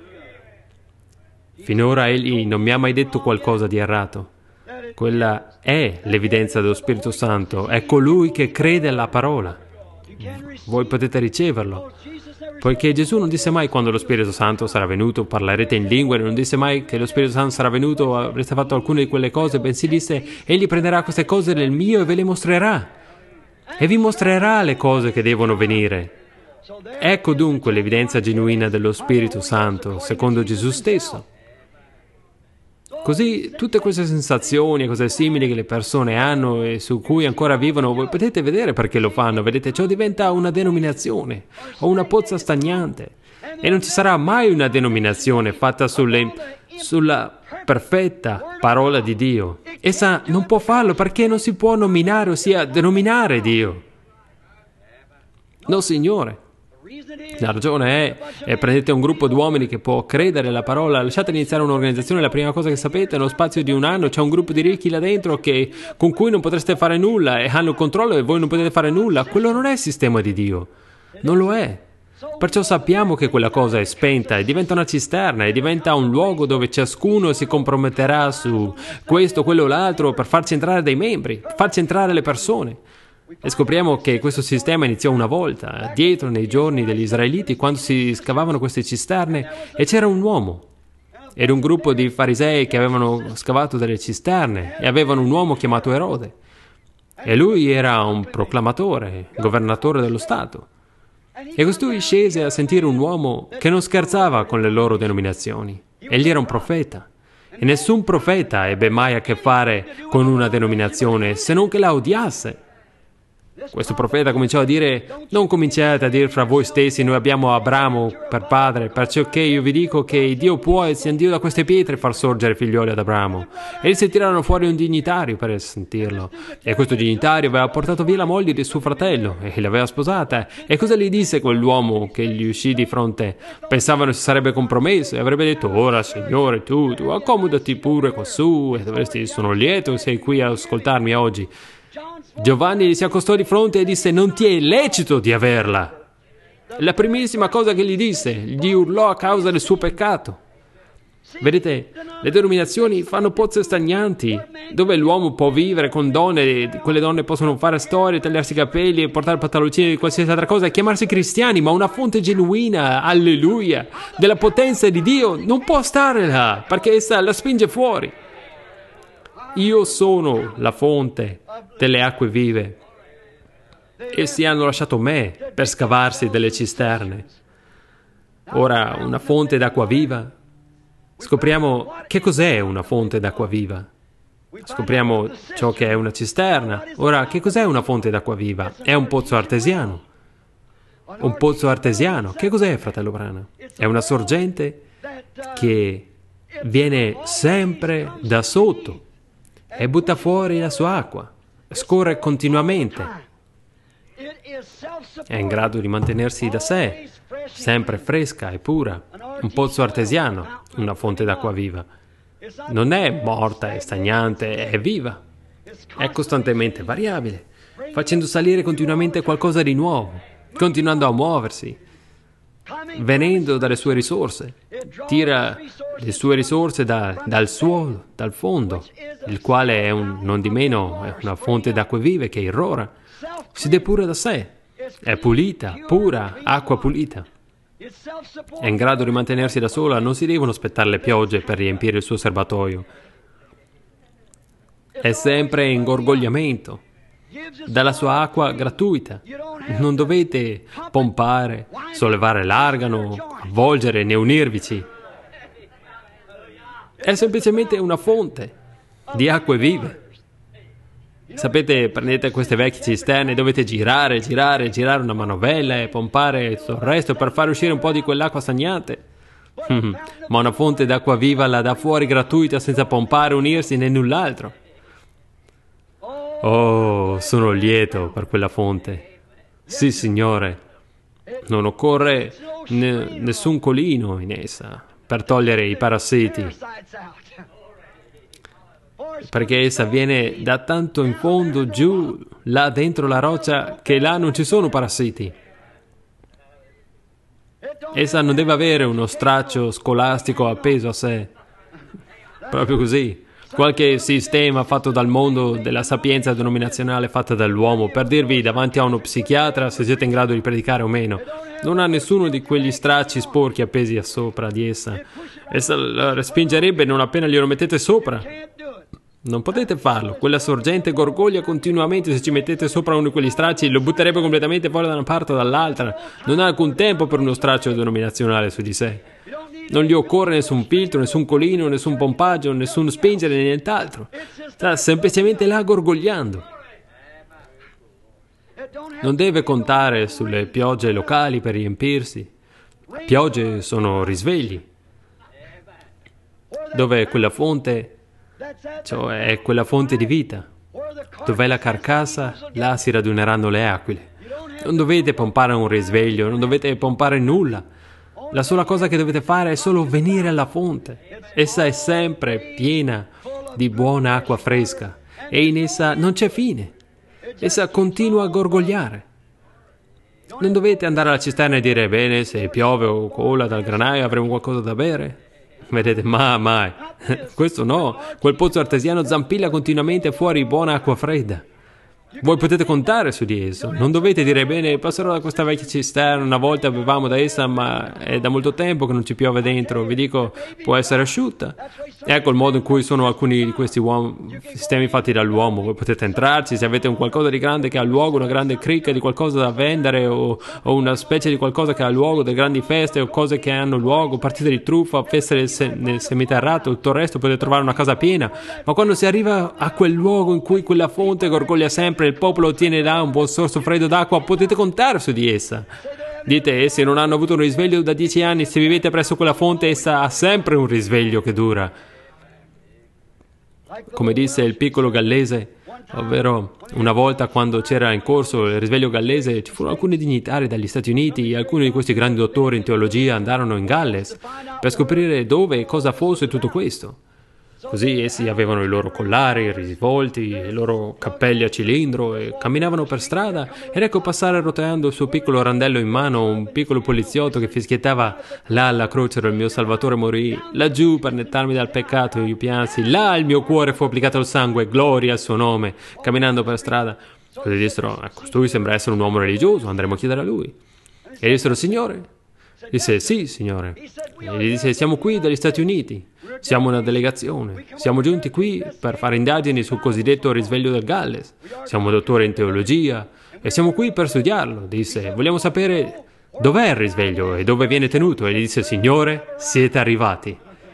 Finora Egli non mi ha mai detto qualcosa di errato. Quella è l'evidenza dello Spirito Santo, è colui che crede alla parola. Voi potete riceverlo. Poiché Gesù non disse mai quando lo Spirito Santo sarà venuto parlerete in lingue, non disse mai che lo Spirito Santo sarà venuto avreste fatto alcune di quelle cose, bensì disse egli prenderà queste cose nel mio e ve le mostrerà e vi mostrerà le cose che devono venire. Ecco dunque l'evidenza genuina dello Spirito Santo, secondo Gesù stesso. Così tutte queste sensazioni e cose simili che le persone hanno e su cui ancora vivono, voi potete vedere perché lo fanno, vedete, ciò diventa una denominazione o una pozza stagnante e non ci sarà mai una denominazione fatta sulla perfetta parola di Dio. Essa non può farlo perché non si può nominare, ossia denominare Dio. No, Signore. La ragione è prendete un gruppo di uomini che può credere alla parola, lasciate iniziare un'organizzazione, la prima cosa che sapete, nello spazio di un anno c'è un gruppo di ricchi là dentro con cui non potreste fare nulla e hanno il controllo e voi non potete fare nulla. Quello non è il sistema di Dio, non lo è. Perciò sappiamo che quella cosa è spenta e diventa una cisterna e diventa un luogo dove ciascuno si comprometterà su questo, quello o l'altro per farci entrare dei membri, per farci entrare le persone. E scopriamo che questo sistema iniziò una volta, dietro nei giorni degli Israeliti, quando si scavavano queste cisterne, e c'era un uomo. Era un gruppo di farisei che avevano scavato delle cisterne e avevano un uomo chiamato Erode. E lui era un proclamatore, governatore dello Stato. E costui scese a sentire un uomo che non scherzava con le loro denominazioni. Egli era un profeta. E nessun profeta ebbe mai a che fare con una denominazione, se non che la odiasse. Questo profeta cominciò a dire, non cominciate a dire fra voi stessi, noi abbiamo Abramo per padre, perciò che io vi dico che Dio può e sia Dio da queste pietre far sorgere figlioli ad Abramo. E si tirarono fuori un dignitario per sentirlo. E questo dignitario aveva portato via la moglie di suo fratello e l'aveva sposata. E cosa gli disse quell'uomo che gli uscì di fronte? Pensavano si sarebbe compromesso e avrebbe detto, ora Signore, tu accomodati pure quassù e sono lieto che sei qui a ascoltarmi oggi. Giovanni gli si accostò di fronte e disse, non ti è lecito di averla. La primissima cosa che gli disse, gli urlò a causa del suo peccato. Vedete, le denominazioni fanno pozze stagnanti, dove l'uomo può vivere con donne, quelle donne possono fare storie, tagliarsi i capelli e portare pantaloncini di qualsiasi altra cosa e chiamarsi cristiani, ma una fonte genuina, alleluia, della potenza di Dio non può stare là, perché essa la spinge fuori. Io sono la fonte delle acque vive. Essi hanno lasciato me per scavarsi delle cisterne. Ora, una fonte d'acqua viva. Scopriamo che cos'è una fonte d'acqua viva. Scopriamo ciò che è una cisterna. Ora, che cos'è una fonte d'acqua viva? È un pozzo artesiano. Un pozzo artesiano. Che cos'è, fratello Branham? È una sorgente che viene sempre da sotto e butta fuori la sua acqua. Scorre continuamente. È in grado di mantenersi da sé, sempre fresca e pura. Un pozzo artesiano, una fonte d'acqua viva. Non è morta e stagnante, è viva. È costantemente variabile, facendo salire continuamente qualcosa di nuovo, continuando a muoversi, venendo dalle sue risorse. Tira le sue risorse dal suolo, dal fondo, il quale è non di meno è una fonte d'acque vive che irrora. Si depura da sé, è pulita, pura, acqua pulita. È in grado di mantenersi da sola, non si devono aspettare le piogge per riempire il suo serbatoio. È sempre in gorgogliamento, dalla sua acqua gratuita. Non dovete pompare, sollevare l'argano, avvolgere né unirvici. È semplicemente una fonte di acque vive. Sapete, prendete queste vecchie cisterne, dovete girare una manovella e pompare tutto il resto per far uscire un po' di quell'acqua stagnante. Ma una fonte d'acqua viva la dà fuori gratuita senza pompare, unirsi né null'altro. Oh, sono lieto per quella fonte. Sì, Signore. Non occorre nessun colino in essa per togliere i parassiti, perché essa viene da tanto in fondo giù, là dentro la roccia, che là non ci sono parassiti. Essa non deve avere uno straccio scolastico appeso a sé. Proprio così. Qualche sistema fatto dal mondo della sapienza denominazionale fatta dall'uomo per dirvi davanti a uno psichiatra se siete in grado di predicare o meno. Non ha nessuno di quegli stracci sporchi appesi a sopra di essa. Essa la respingerebbe non appena glielo mettete sopra. Non potete farlo. Quella sorgente gorgoglia continuamente. Se ci mettete sopra uno di quegli stracci lo butterebbe completamente fuori da una parte o dall'altra. Non ha alcun tempo per uno straccio denominazionale su di sé. Non gli occorre nessun filtro, nessun colino, nessun pompaggio, nessun spingere, nient'altro. Sta semplicemente là gorgogliando. Non deve contare sulle piogge locali per riempirsi. Piogge sono risvegli. Dove quella fonte, cioè è quella fonte di vita. Dov'è la carcassa, là si raduneranno le aquile. Non dovete pompare un risveglio, non dovete pompare nulla. La sola cosa che dovete fare è solo venire alla fonte. Essa è sempre piena di buona acqua fresca e in essa non c'è fine. Essa continua a gorgogliare. Non dovete andare alla cisterna e dire, bene, se piove o cola dal granaio avremo qualcosa da bere. Vedete, mai. Questo no. Quel pozzo artesiano zampilla continuamente fuori buona acqua fredda. Voi potete contare su di esso. Non dovete dire, bene, passerò da questa vecchia cisterna, una volta bevevamo da essa, ma è da molto tempo che non ci piove dentro. Vi dico, può essere asciutta. Ecco il modo in cui sono alcuni di questi sistemi fatti dall'uomo. Voi potete entrarci, se avete un qualcosa di grande che ha luogo, una grande cricca di qualcosa da vendere o una specie di qualcosa che ha luogo, delle grandi feste o cose che hanno luogo, partite di truffa, feste nel seminterrato, tutto il resto, potete trovare una casa piena. Ma quando si arriva a quel luogo in cui quella fonte gorgoglia sempre, il popolo ottiene là un buon sorso freddo d'acqua, potete contare su di essa. Dite, essi non hanno avuto un risveglio da 10 anni, se vivete presso quella fonte essa ha sempre un risveglio che dura. Come disse il piccolo gallese, ovvero una volta quando c'era in corso il risveglio gallese, ci furono alcuni dignitari dagli Stati Uniti e alcuni di questi grandi dottori in teologia andarono in Galles per scoprire dove e cosa fosse tutto questo. Così essi avevano i loro collari, i risvolti, i loro cappelli a cilindro e camminavano per strada ed ecco passare roteando il suo piccolo randello in mano un piccolo poliziotto che fischiettava là alla croce il mio Salvatore morì, laggiù per nettarmi dal peccato io piansi, là il mio cuore fu applicato il sangue, gloria al suo nome, camminando per strada. Così dissero, costui sembra essere un uomo religioso, andremo a chiedere a lui. E dissero, Signore? Disse, sì, Signore. E gli disse, siamo qui dagli Stati Uniti, siamo una delegazione, siamo giunti qui per fare indagini sul cosiddetto risveglio del Galles, siamo dottori in teologia e siamo qui per studiarlo. Disse, vogliamo sapere dov'è il risveglio e dove viene tenuto. E gli disse, Signore, siete arrivati.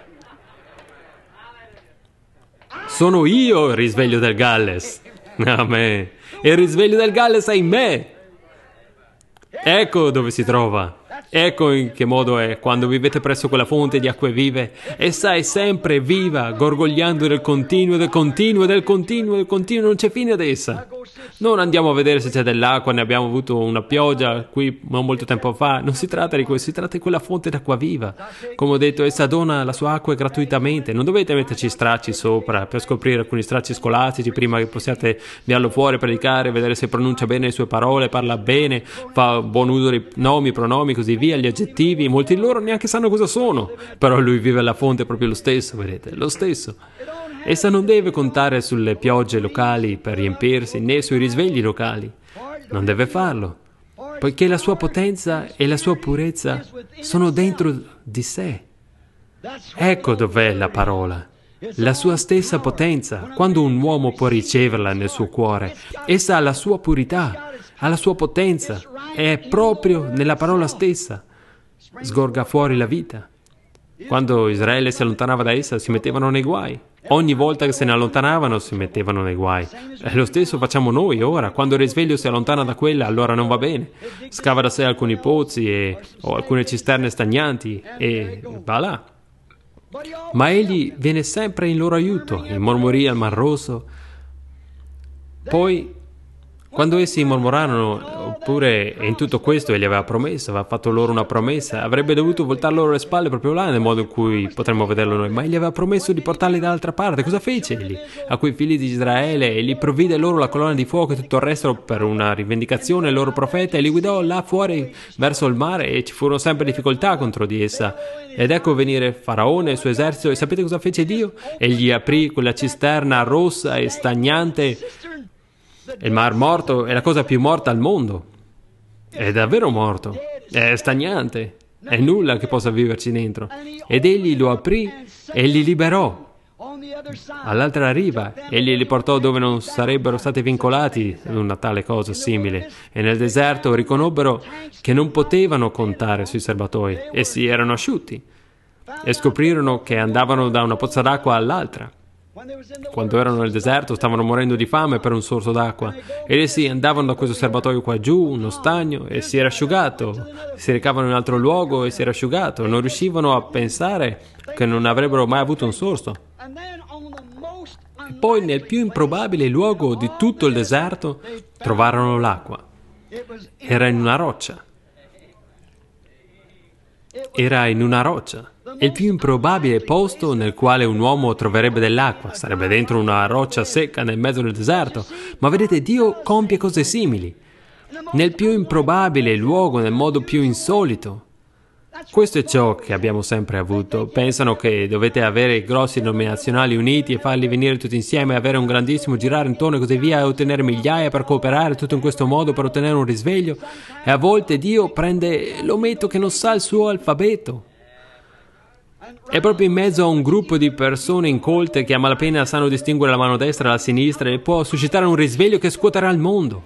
Sono io il risveglio del Galles. Amen. E il risveglio del Galles è in me. Ecco dove si trova. Ecco in che modo è quando vivete presso quella fonte di acque vive. Essa è sempre viva, gorgogliando del continuo, del continuo, del continuo, del continuo, non c'è fine ad essa. Non andiamo a vedere se c'è dell'acqua, ne abbiamo avuto una pioggia qui non molto tempo fa. Non si tratta di questo, si tratta di quella fonte d'acqua viva. Come ho detto, essa dona la sua acqua gratuitamente. Non dovete metterci stracci sopra per scoprire alcuni stracci scolastici prima che possiate inviarlo fuori, predicare, vedere se pronuncia bene le sue parole, parla bene, fa buon uso dei nomi, pronomi, così via, gli aggettivi. Molti di loro neanche sanno cosa sono. Però lui vive alla fonte proprio lo stesso, vedete, lo stesso. Essa non deve contare sulle piogge locali per riempirsi, né sui risvegli locali. Non deve farlo, poiché la sua potenza e la sua purezza sono dentro di sé. Ecco dov'è la parola. La sua stessa potenza, quando un uomo può riceverla nel suo cuore, essa ha la sua purità, ha la sua potenza, è proprio nella parola stessa. Sgorga fuori la vita. Quando Israele si allontanava da essa, si mettevano nei guai. Ogni volta che se ne allontanavano, si mettevano nei guai. E lo stesso facciamo noi ora. Quando il risveglio si allontana da quella, allora non va bene. Scava da sé alcuni pozzi o alcune cisterne stagnanti e va là. Ma egli viene sempre in loro aiuto, in mormoria al Mar Rosso. Poi, quando essi mormorarono, oppure in tutto questo egli aveva promesso, aveva fatto loro una promessa, avrebbe dovuto voltar loro le spalle proprio là, nel modo in cui potremmo vederlo noi, ma egli aveva promesso di portarli dall'altra parte. Cosa fece egli? A quei figli di Israele, e gli provvide loro la colonna di fuoco e tutto il resto per una rivendicazione, il loro profeta, e li guidò là fuori verso il mare, e ci furono sempre difficoltà contro di essa. Ed ecco venire Faraone e il suo esercito, e sapete cosa fece Dio? Egli aprì quella cisterna rossa e stagnante. Il Mar Morto è la cosa più morta al mondo. È davvero morto. È stagnante. È nulla che possa viverci dentro. Ed egli lo aprì e li liberò. All'altra riva, egli li portò dove non sarebbero stati vincolati in una tale cosa simile. E nel deserto riconobbero che non potevano contare sui serbatoi. Essi erano asciutti. E scoprirono che andavano da una pozza d'acqua all'altra. Quando erano nel deserto stavano morendo di fame per un sorso d'acqua ed essi andavano da questo serbatoio qua giù, uno stagno, e si era asciugato. Si recavano in un altro luogo e si era asciugato. Non riuscivano a pensare che non avrebbero mai avuto un sorso. E poi nel più improbabile luogo di tutto il deserto trovarono l'acqua. Era in una roccia. Era in una roccia. Il più improbabile posto nel quale un uomo troverebbe dell'acqua sarebbe dentro una roccia secca nel mezzo del deserto. Ma vedete, Dio compie cose simili. Nel più improbabile luogo, nel modo più insolito. Questo è ciò che abbiamo sempre avuto. Pensano che dovete avere i grossi denominazionali uniti e farli venire tutti insieme, avere un grandissimo girare intorno e così via, e ottenere migliaia per cooperare tutto in questo modo per ottenere un risveglio. E a volte Dio prende l'ometto che non sa il suo alfabeto. È proprio in mezzo a un gruppo di persone incolte che a malapena sanno distinguere la mano destra dalla sinistra e può suscitare un risveglio che scuoterà il mondo.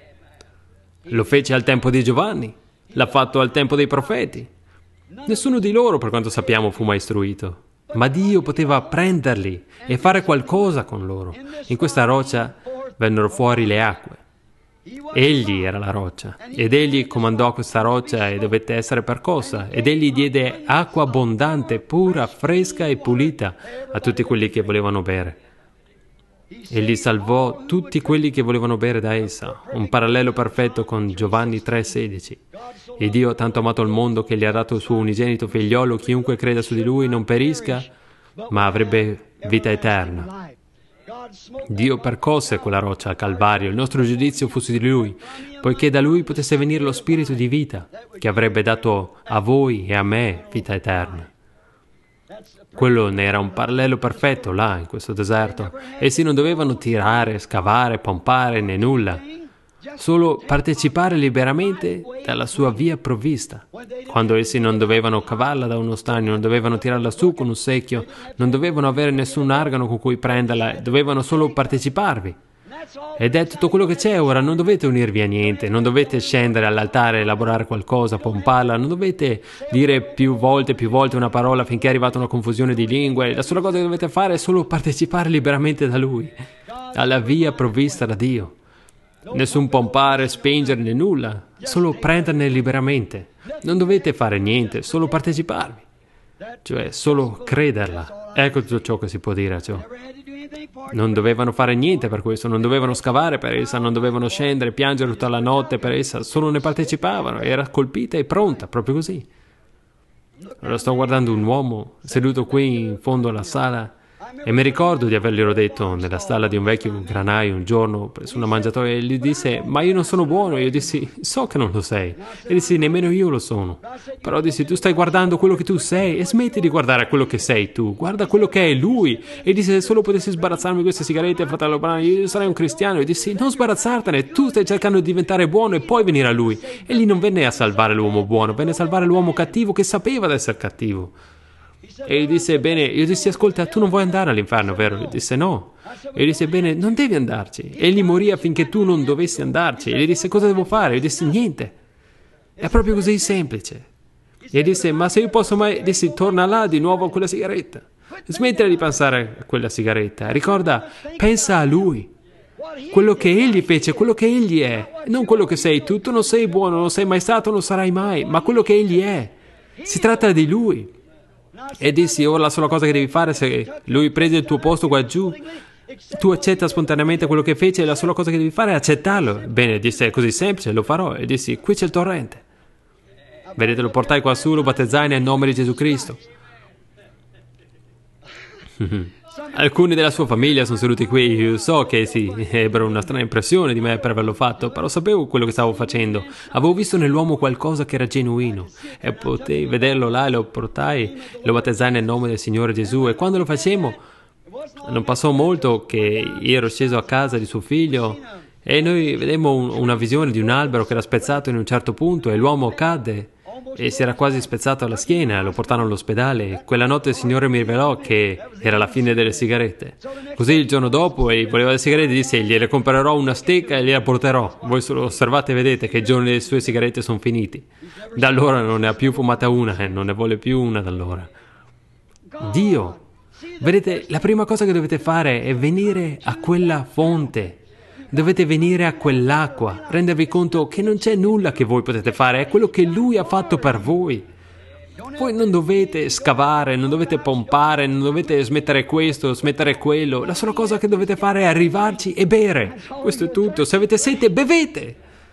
Lo fece al tempo di Giovanni, l'ha fatto al tempo dei profeti. Nessuno di loro, per quanto sappiamo, fu mai istruito. Ma Dio poteva prenderli e fare qualcosa con loro. In questa roccia vennero fuori le acque. Egli era la roccia, ed egli comandò questa roccia e dovette essere percossa, ed egli diede acqua abbondante, pura, fresca e pulita a tutti quelli che volevano bere. Egli salvò tutti quelli che volevano bere da essa, un parallelo perfetto con Giovanni 3,16. E Dio ha tanto amato il mondo che gli ha dato il suo unigenito figliolo, chiunque creda su di lui non perisca, ma avrebbe vita eterna. Dio percosse quella roccia al Calvario, il nostro giudizio fu su di Lui, poiché da Lui potesse venire lo Spirito di vita, che avrebbe dato a voi e a me vita eterna. Quello ne era un parallelo perfetto là, in questo deserto. Essi non dovevano tirare, scavare, pompare, né nulla. Solo partecipare liberamente dalla sua via provvista. Quando essi non dovevano cavarla da uno stagno, non dovevano tirarla su con un secchio, non dovevano avere nessun argano con cui prenderla, dovevano solo parteciparvi. Ed è tutto quello che c'è ora, non dovete unirvi a niente, non dovete scendere all'altare, elaborare qualcosa, pomparla, non dovete dire più volte una parola finché è arrivata una confusione di lingue. La sola cosa che dovete fare è solo partecipare liberamente da Lui, alla via provvista da Dio. Nessun pompare, spingere né nulla. solo prenderne liberamente. Non dovete fare niente, solo parteciparvi. Cioè, solo crederla. Ecco tutto ciò che si può dire a ciò. Non dovevano fare niente per questo, non dovevano scavare per essa, non dovevano scendere, piangere tutta la notte per essa, solo ne partecipavano, era colpita e pronta, proprio così. Ora sto guardando un uomo seduto qui in fondo alla sala e mi ricordo di averglielo detto nella stalla di un vecchio granaio un giorno presso una mangiatoia e gli disse: ma io non sono buono. Io dissi: so che non lo sei. E dissi: nemmeno io lo sono. Però dissi: tu stai guardando quello che tu sei e smetti di guardare quello che sei tu, guarda quello che è lui. E disse: se solo potessi sbarazzarmi di queste sigarette, fratello Branham, io sarei un cristiano. E dissi: non sbarazzartene, tu stai cercando di diventare buono e poi venire a lui. Egli non venne a salvare l'uomo buono, venne a salvare l'uomo cattivo che sapeva di essere cattivo. E gli disse: bene. Io dissi: ascolta, tu non vuoi andare all'inferno, vero? Gli disse: no. E gli disse: bene, non devi andarci. Egli morì affinché tu non dovessi andarci. E gli disse: cosa devo fare? Io dissi: niente. È proprio così semplice. E disse: ma se io posso mai... Dissi: torna là di nuovo a quella sigaretta. Smettila di pensare a quella sigaretta. Ricorda, pensa a lui. Quello che egli fece, quello che egli è. Non quello che sei tu. Tu non sei buono, non sei mai stato, non sarai mai. Ma quello che egli è. Si tratta di lui. E dissi: ora la sola cosa che devi fare, se lui prese il tuo posto qua giù, tu accetta spontaneamente quello che fece, e la sola cosa che devi fare è accettarlo. Bene, disse: è così semplice, lo farò. E dissi: qui c'è il torrente. Vedete, lo portai qua su, lo battezzai nel nome di Gesù Cristo. Alcuni della sua famiglia sono seduti qui. Io so che sì, ebbero una strana impressione di me per averlo fatto, però sapevo quello che stavo facendo. Avevo visto nell'uomo qualcosa che era genuino e potei vederlo là e lo portai, lo battezzai nel nome del Signore Gesù. E quando lo facemmo, non passò molto che io ero sceso a casa di suo figlio e noi vedemmo una visione di un albero che era spezzato in un certo punto e l'uomo cadde e si era quasi spezzato alla schiena. Lo portarono all'ospedale. Quella notte il Signore mi rivelò che era la fine delle sigarette. Così il giorno dopo egli voleva le sigarette, disse: gliele comprerò una stecca e gliela porterò. Voi solo osservate e vedete che i giorni delle sue sigarette sono finiti. Da allora non ne ha più fumata una e non ne vuole più una da allora. Dio, vedete, la prima cosa che dovete fare è venire a quella fonte. Dovete venire a quell'acqua, rendervi conto che non c'è nulla che voi potete fare, è quello che Lui ha fatto per voi. Voi non dovete scavare, non dovete pompare, non dovete smettere questo, smettere quello. La sola cosa che dovete fare è arrivarci e bere. Questo è tutto. Se avete sete, bevete.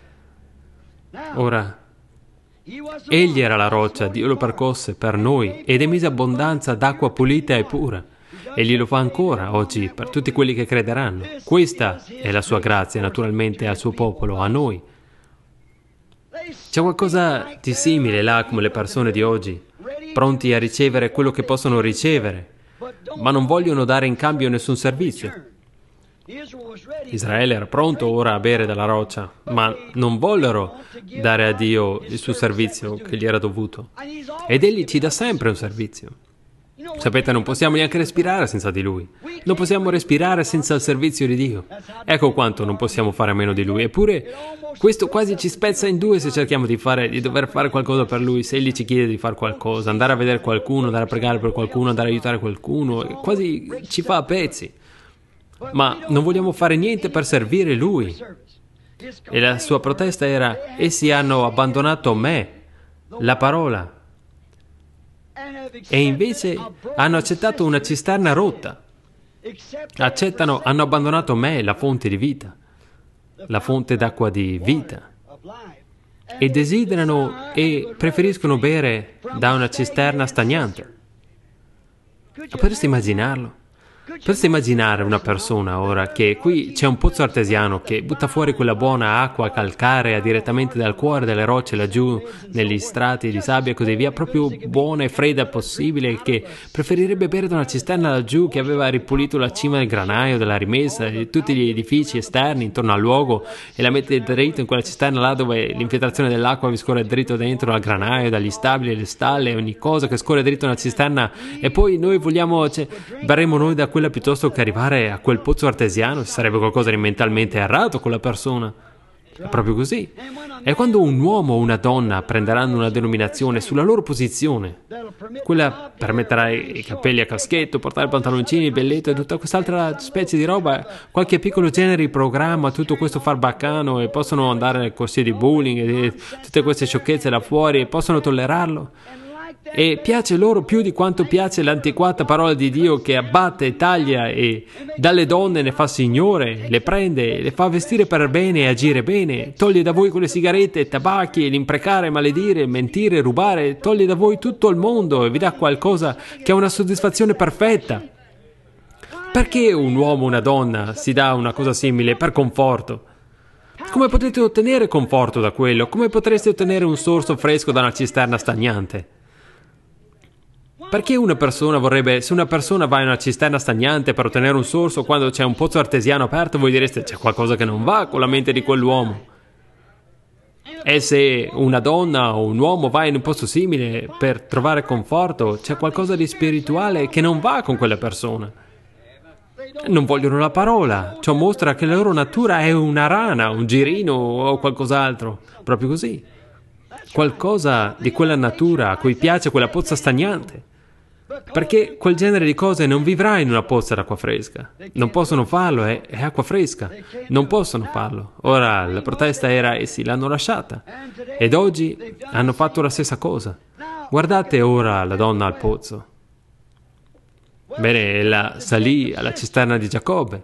Ora, Egli era la roccia, Dio lo percosse per noi ed emise abbondanza d'acqua pulita e pura. Egli lo fa ancora oggi per tutti quelli che crederanno. Questa è la sua grazia, naturalmente, al suo popolo, a noi. C'è qualcosa di simile là come le persone di oggi, pronti a ricevere quello che possono ricevere, ma non vogliono dare in cambio nessun servizio. Israele era pronto ora a bere dalla roccia, ma non vollero dare a Dio il suo servizio che gli era dovuto. Ed Egli ci dà sempre un servizio. Sapete, non possiamo neanche respirare senza di Lui. Non possiamo respirare senza il servizio di Dio. Ecco quanto non possiamo fare a meno di Lui. Eppure questo quasi ci spezza in due se cerchiamo di dover fare qualcosa per Lui. Se Egli ci chiede di fare qualcosa, andare a vedere qualcuno, andare a pregare per qualcuno, andare a aiutare qualcuno, quasi ci fa a pezzi. Ma non vogliamo fare niente per servire Lui. E la sua protesta era: essi hanno abbandonato me, la parola, e invece hanno accettato una cisterna rotta. Hanno abbandonato me, la fonte di vita, la fonte d'acqua di vita, e desiderano e preferiscono bere da una cisterna stagnante. Potreste immaginarlo? Potreste immaginare una persona ora che qui c'è un pozzo artesiano che butta fuori quella buona acqua calcarea direttamente dal cuore delle rocce laggiù negli strati di sabbia e così via, proprio buona e fredda possibile, che preferirebbe bere da una cisterna laggiù che aveva ripulito la cima del granaio, della rimessa e tutti gli edifici esterni intorno al luogo, e la mette dritto in quella cisterna là dove l'infiltrazione dell'acqua vi scorre dritto dentro al granaio, dagli stabili alle stalle, ogni cosa che scorre dritto nella cisterna. E poi noi vogliamo, berremo noi da quella piuttosto che arrivare a quel pozzo artesiano. Ci sarebbe qualcosa di mentalmente errato con la persona. È proprio così. E quando un uomo o una donna prenderanno una denominazione sulla loro posizione, quella permetterà i capelli a caschetto, portare pantaloncini, belletto e tutta quest'altra specie di roba, qualche piccolo genere di programma, tutto questo far baccano, e possono andare nel corsie di bullying e tutte queste sciocchezze là fuori e possono tollerarlo. E piace loro più di quanto piace l'antiquata parola di Dio che abbatte, taglia e dalle donne ne fa signore, le prende, le fa vestire per bene e agire bene, toglie da voi quelle sigarette, tabacchi, l'imprecare, maledire, mentire, rubare, toglie da voi tutto il mondo e vi dà qualcosa che ha una soddisfazione perfetta. Perché un uomo o una donna si dà una cosa simile per conforto? Come potete ottenere conforto da quello? Come potreste ottenere un sorso fresco da una cisterna stagnante? Perché una persona vorrebbe, se una persona va in una cisterna stagnante per ottenere un sorso quando c'è un pozzo artesiano aperto, voi direste c'è qualcosa che non va con la mente di quell'uomo. E se una donna o un uomo va in un posto simile per trovare conforto, c'è qualcosa di spirituale che non va con quella persona. Non vogliono la parola, ciò mostra che la loro natura è una rana, un girino o qualcos'altro, proprio così. Qualcosa di quella natura a cui piace quella pozza stagnante. Perché quel genere di cose non vivrà in una pozza d'acqua fresca. Non possono farlo, è acqua fresca. Non possono farlo. Ora, la protesta era essi l'hanno lasciata. Ed oggi hanno fatto la stessa cosa. Guardate ora la donna al pozzo. Bene, ella salì alla cisterna di Giacobbe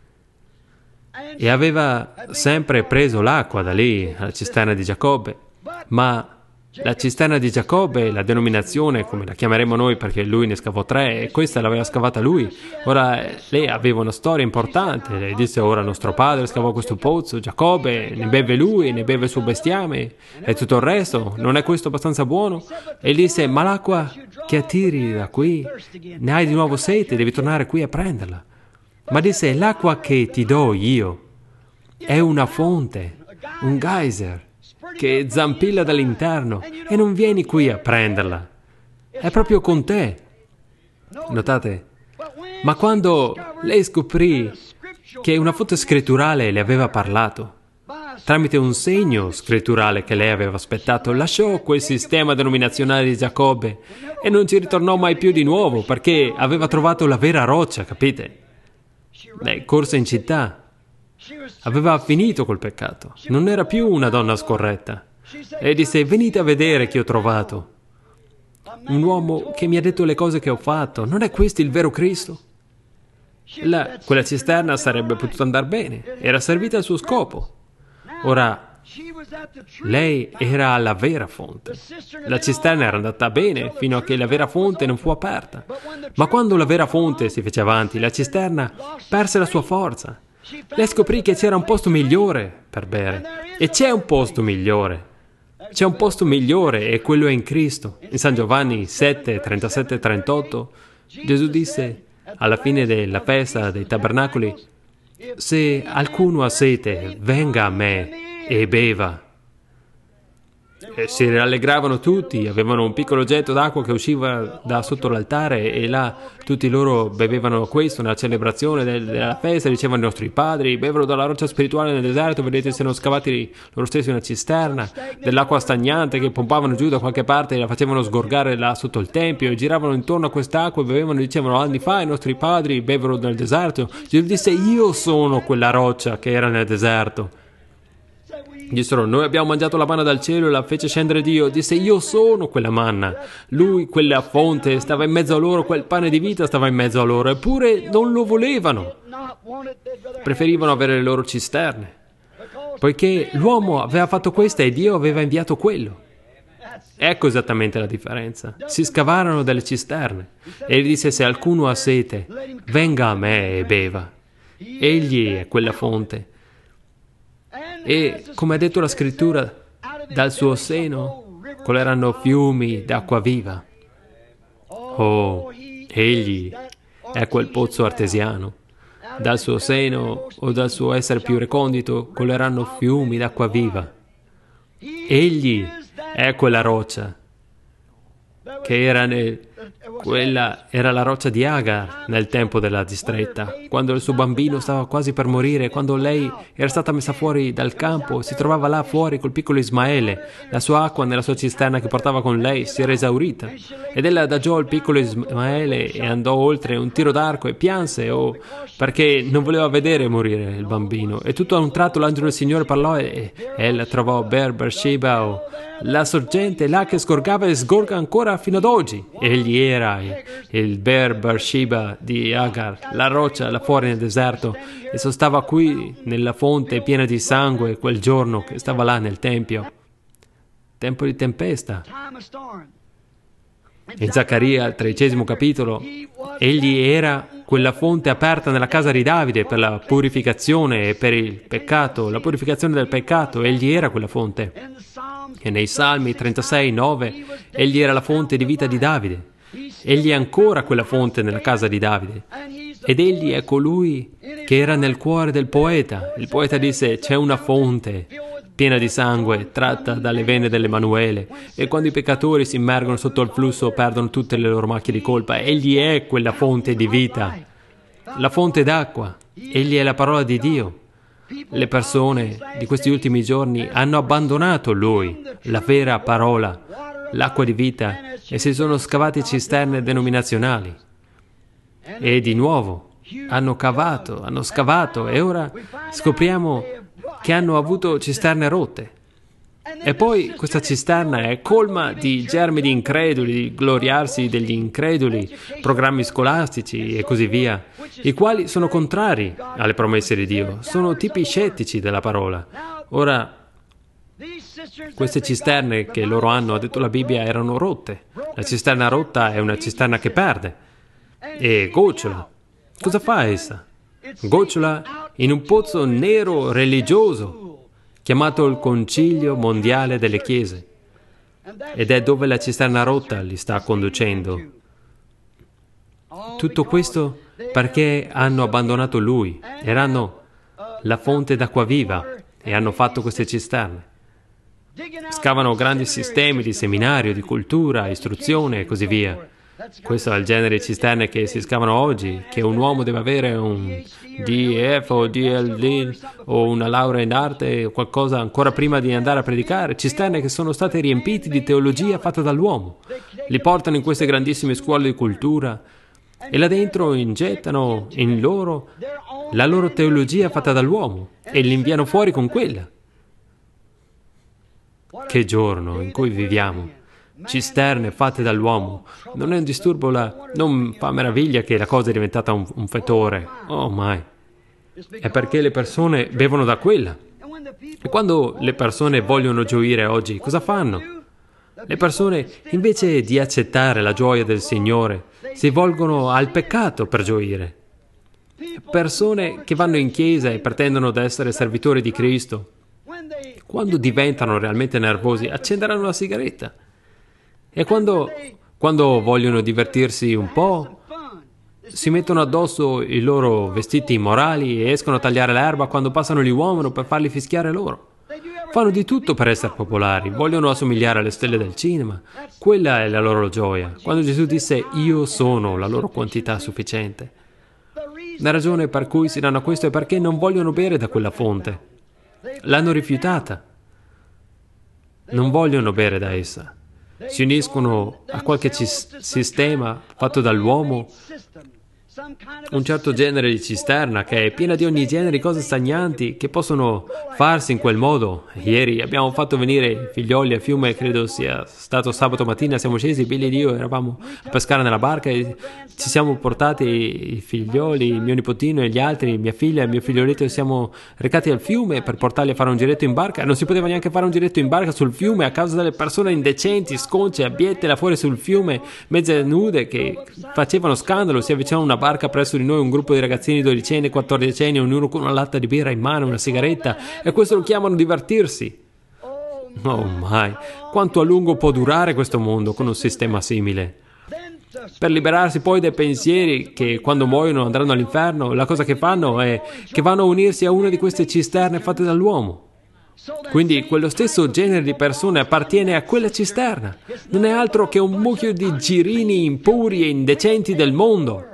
e aveva sempre preso l'acqua da lì, alla cisterna di Giacobbe. Ma la cisterna di Giacobbe, la denominazione, come la chiameremo noi perché lui ne scavò 3 e questa l'aveva scavata lui. Ora lei aveva una storia importante, lei disse ora nostro padre scavò questo pozzo, Giacobbe, ne beve lui, ne beve il suo bestiame e tutto il resto, non è questo abbastanza buono? E gli disse ma l'acqua che attiri da qui, ne hai di nuovo sete, devi tornare qui a prenderla. Ma disse l'acqua che ti do io è una fonte, un geyser, che zampilla dall'interno e non vieni qui a prenderla. È proprio con te. Notate? Ma quando lei scoprì che una fonte scritturale le aveva parlato, tramite un segno scritturale che lei aveva aspettato, lasciò quel sistema denominazionale di Giacobbe e non ci ritornò mai più di nuovo perché aveva trovato la vera roccia, capite? Lei corse in città. Aveva finito col peccato, non era più una donna scorretta. E disse, venite a vedere che ho trovato. Un uomo che mi ha detto le cose che ho fatto, non è questo il vero Cristo? Quella cisterna sarebbe potuta andare bene, era servita al suo scopo. Ora, lei era alla vera fonte. La cisterna era andata bene fino a che la vera fonte non fu aperta. Ma quando la vera fonte si fece avanti, la cisterna perse la sua forza. Lei scoprì che c'era un posto migliore per bere. E c'è un posto migliore. C'è un posto migliore e quello è in Cristo. In San Giovanni 7, 37 e 38, Gesù disse alla fine della festa dei tabernacoli: se alcuno ha sete, venga a me e beva. E si rallegravano tutti, avevano un piccolo getto d'acqua che usciva da sotto l'altare e là tutti loro bevevano questo nella celebrazione della festa, dicevano i nostri padri, bevano dalla roccia spirituale nel deserto, vedete se erano scavati loro stessi una cisterna, dell'acqua stagnante che pompavano giù da qualche parte e la facevano sgorgare là sotto il tempio e giravano intorno a quest'acqua e bevevano e dicevano anni fa i nostri padri bevano nel deserto. Gesù disse io sono quella roccia che era nel deserto. Dissero, noi abbiamo mangiato la manna dal cielo e la fece scendere Dio. Disse, io sono quella manna. Lui, quella fonte, stava in mezzo a loro, quel pane di vita stava in mezzo a loro, eppure non lo volevano. Preferivano avere le loro cisterne, poiché l'uomo aveva fatto questo e Dio aveva inviato quello. Ecco esattamente la differenza. Si scavarono delle cisterne e gli disse, se alcuno ha sete, venga a me e beva. Egli è quella fonte. E, come ha detto la scrittura, dal suo seno coleranno fiumi d'acqua viva. Oh, egli è quel pozzo artesiano. Dal suo seno o dal suo essere più recondito coleranno fiumi d'acqua viva. Egli è quella roccia che era Quella era la roccia di Agar nel tempo della distretta, quando il suo bambino stava quasi per morire, quando lei era stata messa fuori dal campo, si trovava là fuori col piccolo Ismaele. La sua acqua nella sua cisterna che portava con lei si era esaurita ed ella adagiò il piccolo Ismaele e andò oltre un tiro d'arco e pianse perché non voleva vedere morire il bambino. E tutto a un tratto l'angelo del Signore parlò e ella trovò Beersheba, la sorgente là che sgorgava e sgorga ancora fino ad oggi. Egli era il Beersheba di Agar, la roccia là fuori nel deserto, e sostava qui nella fonte piena di sangue quel giorno che stava là nel tempio. Tempo di tempesta. In Zaccaria, al 13° capitolo, egli era quella fonte aperta nella casa di Davide per la purificazione e per il peccato, la purificazione del peccato. Egli era quella fonte. E nei Salmi 36:9, egli era la fonte di vita di Davide. Egli è ancora quella fonte nella casa di Davide. Ed egli è colui che era nel cuore del poeta. Il poeta disse: c'è una fonte piena di sangue, tratta dalle vene dell'Emanuele, e quando i peccatori si immergono sotto il flusso perdono tutte le loro macchie di colpa. Egli è quella fonte di vita, la fonte d'acqua. Egli è la parola di Dio. Le persone di questi ultimi giorni hanno abbandonato Lui, la vera parola, l'acqua di vita, e si sono scavati cisterne denominazionali. E di nuovo hanno scavato, e ora scopriamo che hanno avuto cisterne rotte. E poi questa cisterna è colma di germi di increduli, di gloriarsi degli increduli, programmi scolastici e così via, i quali sono contrari alle promesse di Dio, sono tipi scettici della parola. Ora, queste cisterne che loro hanno, ha detto la Bibbia, erano rotte. La cisterna rotta è una cisterna che perde e gocciola. Cosa fa essa? Gocciola in un pozzo nero religioso chiamato il Concilio Mondiale delle Chiese, ed è dove la cisterna rotta li sta conducendo. Tutto questo perché hanno abbandonato Lui, erano la fonte d'acqua viva e hanno fatto queste cisterne. Scavano grandi sistemi di seminario, di cultura, istruzione e così via. Questo è il genere di cisterne che si scavano oggi, che un uomo deve avere un DEF o DLD o una laurea in arte o qualcosa ancora prima di andare a predicare. Cisterne che sono state riempite di teologia fatta dall'uomo. Li portano in queste grandissime scuole di cultura e là dentro ingettano in loro la loro teologia fatta dall'uomo e li inviano fuori con quella. Che giorno in cui viviamo! Cisterne fatte dall'uomo. Non è un disturbo, non fa meraviglia che la cosa è diventata un fetore. Oh mai! È perché le persone bevono da quella. E quando le persone vogliono gioire oggi, cosa fanno? Le persone, invece di accettare la gioia del Signore, si volgono al peccato per gioire. Persone che vanno in chiesa e pretendono di essere servitori di Cristo, quando diventano realmente nervosi, accenderanno la sigaretta. E quando vogliono divertirsi un po', si mettono addosso i loro vestiti immorali e escono a tagliare l'erba quando passano gli uomini per farli fischiare loro. Fanno di tutto per essere popolari, vogliono assomigliare alle stelle del cinema. Quella è la loro gioia. Quando Gesù disse «Io sono la loro quantità sufficiente». La ragione per cui si danno a questo è perché non vogliono bere da quella fonte. L'hanno rifiutata. Non vogliono bere da essa. Si uniscono a qualche sistema fatto dall'uomo, un certo genere di cisterna che è piena di ogni genere di cose stagnanti che possono farsi in quel modo. Ieri abbiamo fatto venire i figlioli a fiume, credo sia stato sabato mattina, siamo scesi, Billy ed io eravamo a pescare nella barca e ci siamo portati i figlioli, il mio nipotino e gli altri, mia figlia e il mio figlioletto, e siamo recati al fiume per portarli a fare un giretto in barca. Non si poteva neanche fare un giretto in barca sul fiume a causa delle persone indecenti, sconce, abbiette là fuori sul fiume, mezze nude, che facevano scandalo. Si avvicinava una barca presso di noi, un gruppo di ragazzini dodicenni e quattordicenni, ognuno con una latta di birra in mano, una sigaretta, e questo lo chiamano divertirsi. Oh mai, quanto a lungo può durare questo mondo con un sistema simile? Per liberarsi poi dai pensieri che quando muoiono andranno all'inferno, la cosa che fanno è che vanno a unirsi a una di queste cisterne fatte dall'uomo. Quindi quello stesso genere di persone appartiene a quella cisterna. Non è altro che un mucchio di girini impuri e indecenti del mondo.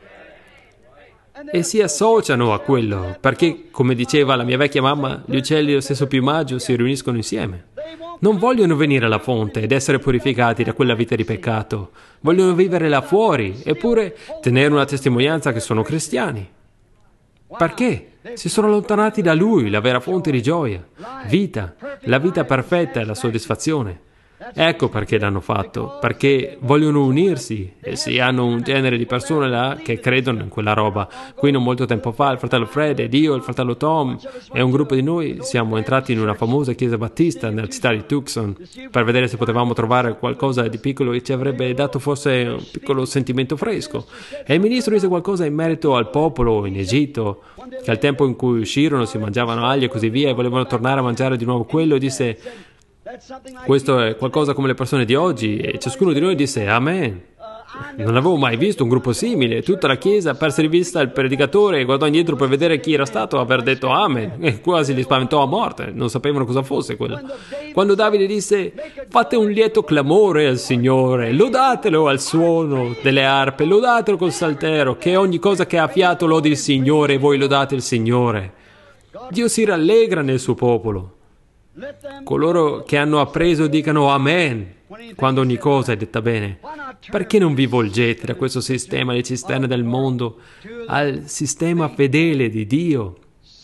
E si associano a quello, perché, come diceva la mia vecchia mamma, gli uccelli dello stesso piumaggio si riuniscono insieme. Non vogliono venire alla fonte ed essere purificati da quella vita di peccato. Vogliono vivere là fuori, eppure tenere una testimonianza che sono cristiani. Perché? Si sono allontanati da Lui, la vera fonte di gioia, vita, la vita perfetta e la soddisfazione. Ecco perché l'hanno fatto, perché vogliono unirsi e si hanno un genere di persone là che credono in quella roba. Qui non molto tempo fa il fratello Fred ed io, il fratello Tom e un gruppo di noi siamo entrati in una famosa chiesa battista nella città di Tucson per vedere se potevamo trovare qualcosa di piccolo che ci avrebbe dato forse un piccolo sentimento fresco. E il ministro disse qualcosa in merito al popolo in Egitto, che al tempo in cui uscirono si mangiavano agli e così via e volevano tornare a mangiare di nuovo quello, e disse: questo è qualcosa come le persone di oggi. E ciascuno di noi disse amen. Non avevo mai visto un gruppo simile. Tutta la chiesa perse di vista il predicatore e guardò indietro per vedere chi era stato aver detto amen, e quasi li spaventò a morte. Non sapevano cosa fosse quello. Quando Davide disse: fate un lieto clamore al Signore, lodatelo al suono delle arpe, lodatelo col saltero, che ogni cosa che ha fiato lodi il Signore, e voi lodate il Signore. Dio si rallegra nel suo popolo. Coloro che hanno appreso dicano amen quando ogni cosa è detta bene. Perché non vi volgete da questo sistema di cisterne del mondo al sistema fedele di Dio,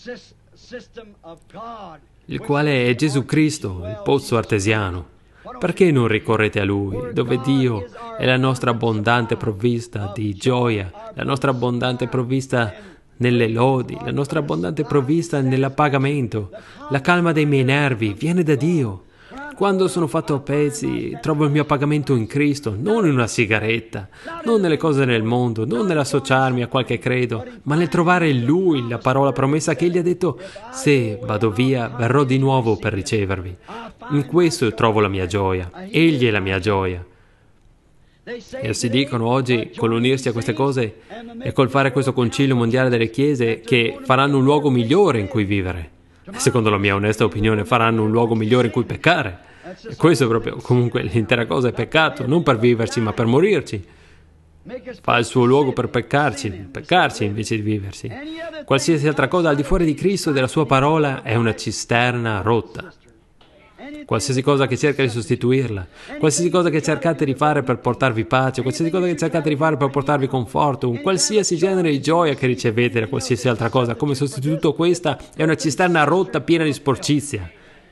il quale è Gesù Cristo, il pozzo artesiano? Perché non ricorrete a Lui, dove Dio è la nostra abbondante provvista di gioia, la nostra abbondante provvista nelle lodi, la nostra abbondante provvista nell'appagamento? La calma dei miei nervi viene da Dio. Quando sono fatto a pezzi, trovo il mio appagamento in Cristo, non in una sigaretta, non nelle cose del mondo, non nell'associarmi a qualche credo, ma nel trovare in Lui la parola promessa che Egli ha detto: se vado via, verrò di nuovo per ricevervi. In questo trovo la mia gioia. Egli è la mia gioia. E si dicono oggi, con l'unirsi a queste cose e col fare questo concilio mondiale delle chiese, che faranno un luogo migliore in cui vivere. E secondo la mia onesta opinione faranno un luogo migliore in cui peccare. E questo è proprio, comunque, l'intera cosa è peccato, non per viverci ma per morirci. Fa il suo luogo per peccarci invece di viversi. Qualsiasi altra cosa al di fuori di Cristo e della sua parola è una cisterna rotta. Qualsiasi cosa che cerca di sostituirla, qualsiasi cosa che cercate di fare per portarvi pace, qualsiasi cosa che cercate di fare per portarvi conforto, un qualsiasi genere di gioia che ricevete da qualsiasi altra cosa, come sostituto questa, è una cisterna rotta piena di sporcizia.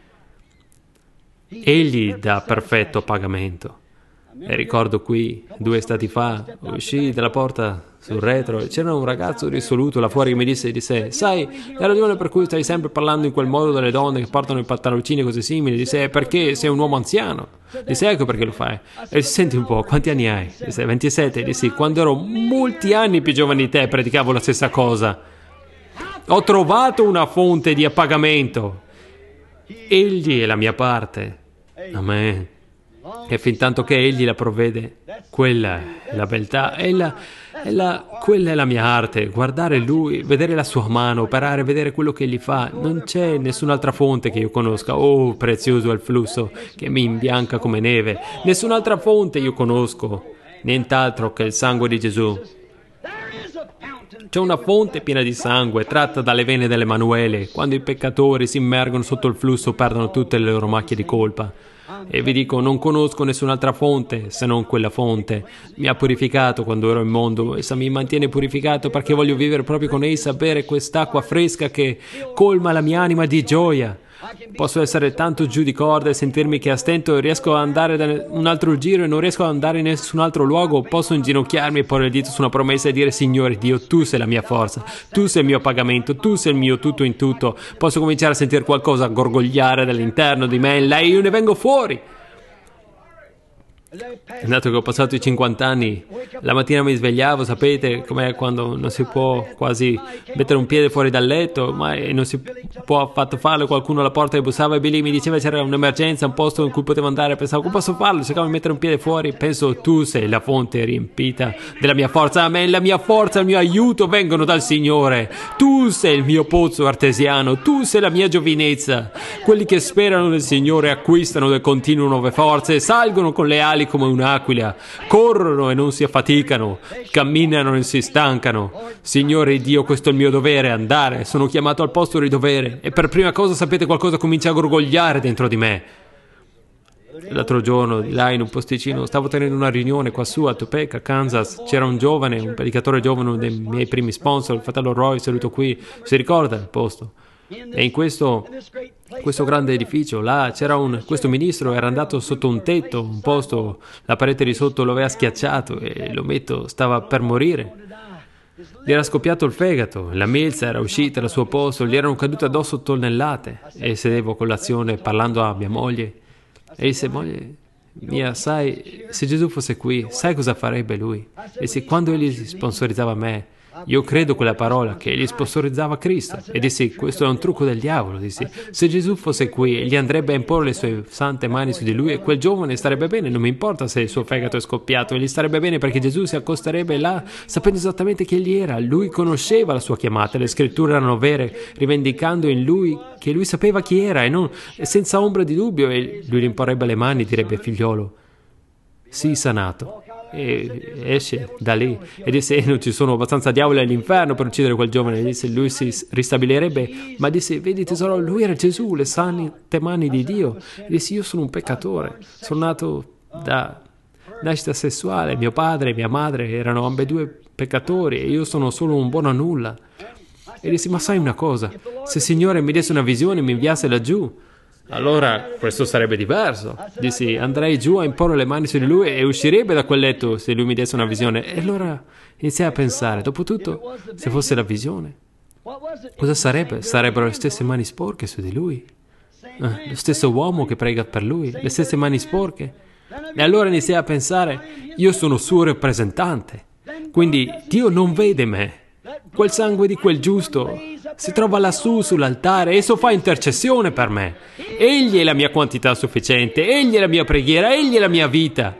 Egli dà perfetto pagamento. E ricordo qui, 2 estati fa, uscii dalla porta sul retro e c'era un ragazzo risoluto là fuori che mi disse: sai, la ragione per cui stai sempre parlando in quel modo delle donne che portano i pantaloncini e cose simili, disse, è perché sei un uomo anziano. Disse, ecco perché lo fai. E senti un po', quanti anni hai? Disse, 27. Dissi, quando ero molti anni più giovane di te predicavo la stessa cosa. Ho trovato una fonte di appagamento. Egli è la mia parte. Amen. E fin tanto che Egli la provvede, quella è la beltà, quella è la mia arte, guardare Lui, vedere la sua mano, operare, vedere quello che Egli fa. Non c'è nessun'altra fonte che io conosca. Oh, prezioso è il flusso che mi imbianca come neve. Nessun'altra fonte io conosco, nient'altro che il sangue di Gesù. C'è una fonte piena di sangue, tratta dalle vene dell'Emanuele. Quando i peccatori si immergono sotto il flusso, perdono tutte le loro macchie di colpa. E vi dico, non conosco nessun'altra fonte se non quella fonte. Mi ha purificato quando ero immondo, essa mi mantiene purificato perché voglio vivere proprio con essa, bere quest'acqua fresca che colma la mia anima di gioia. Posso essere tanto giù di corda e sentirmi che a stento riesco ad andare da un altro giro e non riesco ad andare in nessun altro luogo. Posso inginocchiarmi e porre il dito su una promessa e dire: Signore Dio, tu sei la mia forza, tu sei il mio pagamento, tu sei il mio tutto in tutto. Posso cominciare a sentire qualcosa gorgogliare dall'interno di me e io ne vengo fuori. Dato che ho passato i 50 anni, la mattina mi svegliavo, sapete com'è quando non si può quasi mettere un piede fuori dal letto, ma non si può affatto farlo, qualcuno alla porta mi bussava e Billy mi diceva c'era un'emergenza, un posto in cui potevo andare, pensavo come posso farlo, cercavo di mettere un piede fuori, penso tu sei la fonte riempita della mia forza, a me la mia forza, il mio aiuto vengono dal Signore, tu sei il mio pozzo artesiano, tu sei la mia giovinezza, quelli che sperano nel Signore acquistano del continuo nuove forze, salgono con le ali come un'aquila, corrono e non si affaticano, camminano e non si stancano. Signore Dio, questo è il mio dovere, andare, sono chiamato al posto di dovere e per prima cosa, sapete, qualcosa comincia a gorgogliare dentro di me. L'altro giorno, di là in un posticino, stavo tenendo una riunione qua su a Topeka, Kansas, c'era un giovane, un predicatore giovane, uno dei miei primi sponsor, il fratello Roy, seduto qui, si ricorda il posto. E in questo grande edificio, là c'era questo ministro, era andato sotto un tetto, un posto, la parete di sotto lo aveva schiacciato e l'ometto stava per morire. Gli era scoppiato il fegato, la milza era uscita dal suo posto, gli erano cadute addosso tonnellate. E sedevo a colazione parlando a mia moglie e disse: moglie mia, sai, se Gesù fosse qui, sai cosa farebbe lui? E se quando egli sponsorizzava me, io credo quella parola, che egli sponsorizzava Cristo. E dissi: questo è un trucco del diavolo. Dissi: se Gesù fosse qui, egli andrebbe a imporre le sue sante mani su di lui e quel giovane starebbe bene. Non mi importa se il suo fegato è scoppiato, egli starebbe bene perché Gesù si accosterebbe là sapendo esattamente chi egli era. Lui conosceva la sua chiamata, le scritture erano vere, rivendicando in lui che lui sapeva chi era e senza ombra di dubbio, e lui gli imporrebbe le mani, direbbe: figliolo, sii sanato. E esce da lì e disse: non ci sono abbastanza diavoli all'inferno per uccidere quel giovane. E disse: lui si ristabilirebbe, ma disse: vedi tesoro, lui era Gesù, le sante mani di Dio. E disse: io sono un peccatore, sono nato da nascita sessuale, mio padre e mia madre erano ambedue peccatori e io sono solo un buono a nulla. E disse: ma sai una cosa, se il Signore mi desse una visione e mi inviasse laggiù, allora questo sarebbe diverso. Dissi: andrei giù a imporre le mani su di lui e uscirebbe da quel letto se lui mi desse una visione. E allora iniziai a pensare: dopotutto, se fosse la visione, cosa sarebbe? Sarebbero le stesse mani sporche su di lui, lo stesso uomo che prega per lui, le stesse mani sporche. E allora iniziai a pensare: io sono suo rappresentante, quindi Dio non vede me. Quel sangue di quel giusto si trova lassù sull'altare, esso fa intercessione per me. Egli è la mia quantità sufficiente, egli è la mia preghiera, egli è la mia vita.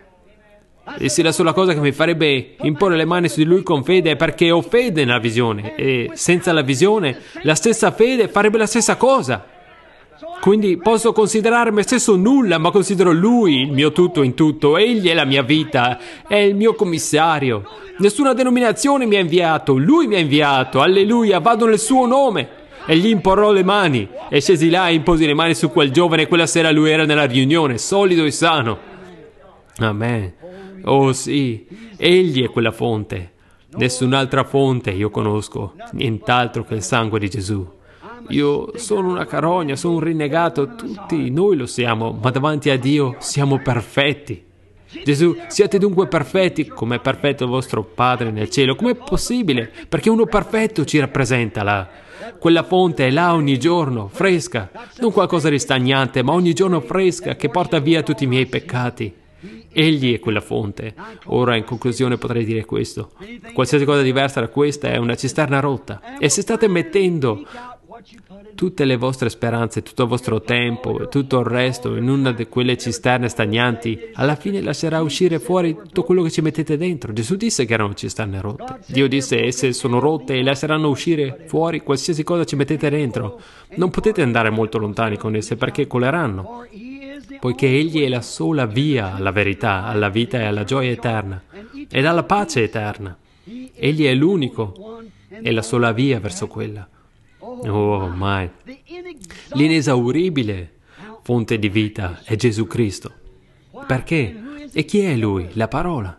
E se la sola cosa che mi farebbe imporre le mani su di lui con fede è perché ho fede nella visione, e senza la visione la stessa fede farebbe la stessa cosa. Quindi posso considerare me stesso nulla, ma considero lui il mio tutto in tutto. Egli è la mia vita, è il mio commissario. Nessuna denominazione mi ha inviato, lui mi ha inviato. Alleluia, vado nel suo nome. E gli imporrò le mani. E scesi là e imposi le mani su quel giovane e quella sera lui era nella riunione, solido e sano. Amen. Oh sì, egli è quella fonte. Nessun'altra fonte io conosco, nient'altro che il sangue di Gesù. Io sono una carogna, sono un rinnegato, tutti noi lo siamo, ma davanti a Dio siamo perfetti. Gesù: siate dunque perfetti, come è perfetto il vostro Padre nel cielo. Com'è possibile? Perché uno perfetto ci rappresenta là. Quella fonte è là ogni giorno, fresca, non qualcosa di stagnante, ma ogni giorno fresca, che porta via tutti i miei peccati. Egli è quella fonte. Ora, in conclusione, potrei dire questo: qualsiasi cosa diversa da questa è una cisterna rotta. E se state mettendo tutte le vostre speranze, tutto il vostro tempo e tutto il resto in una di quelle cisterne stagnanti, alla fine lascerà uscire fuori tutto quello che ci mettete dentro. Gesù disse che erano cisterne rotte. Dio disse: esse sono rotte e lasceranno uscire fuori qualsiasi cosa ci mettete dentro. Non potete andare molto lontani con esse perché coleranno, poiché Egli è la sola via alla verità, alla vita e alla gioia eterna ed alla pace eterna. Egli è l'unico e la sola via verso quella. Oh, mai. L'inesauribile fonte di vita è Gesù Cristo. Perché? E chi è Lui? La parola.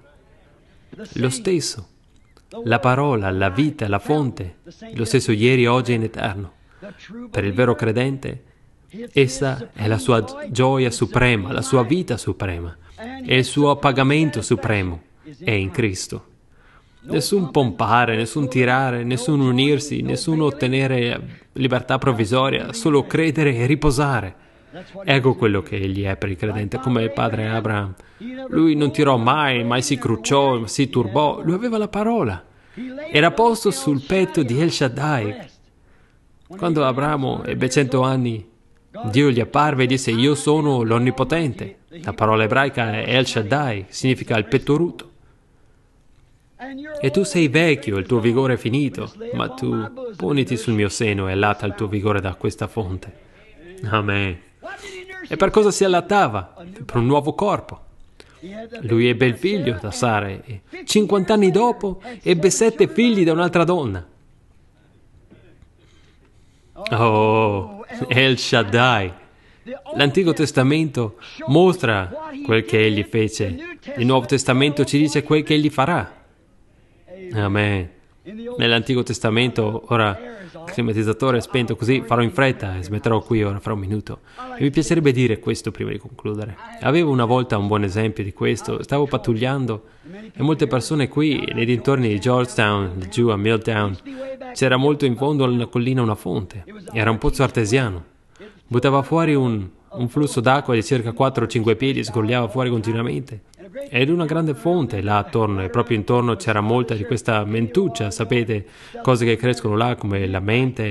Lo stesso. La parola, la vita, la fonte. Lo stesso ieri, oggi e in eterno. Per il vero credente, essa è la sua gioia suprema, la sua vita suprema. È il suo appagamento supremo. È in Cristo. Nessun pompare, nessun tirare, nessun unirsi, nessun ottenere libertà provvisoria, solo credere e riposare. Ecco quello che egli è per il credente, come il padre Abraham. Lui non tirò mai, mai si crucciò, si turbò, lui aveva la parola. Era posto sul petto di El Shaddai. Quando Abramo ebbe 100 anni, Dio gli apparve e disse: io sono l'Onnipotente. La parola ebraica è El Shaddai, significa il pettoruto. E tu sei vecchio, il tuo vigore è finito, ma tu poniti sul mio seno e allatta il tuo vigore da questa fonte. Amen. E per cosa si allattava? Per un nuovo corpo. Lui ebbe il figlio da Sara e 50 anni dopo ebbe 7 figli da un'altra donna. Oh, El Shaddai. L'Antico Testamento mostra quel che egli fece. Il Nuovo Testamento ci dice quel che egli farà. Amen. Nell'Antico Testamento, ora il climatizzatore è spento, così farò in fretta e smetterò qui ora fra un minuto. E mi piacerebbe dire questo prima di concludere. Avevo una volta un buon esempio di questo. Stavo pattugliando e molte persone qui nei dintorni di Georgetown, giù a Milltown, c'era molto in fondo alla collina una fonte. Era un pozzo artesiano. Buttava fuori un flusso d'acqua di circa 4 o 5 piedi, sgorgliava fuori continuamente. Ed una grande fonte là attorno, e proprio intorno c'era molta di questa mentuccia, sapete, cose che crescono là come la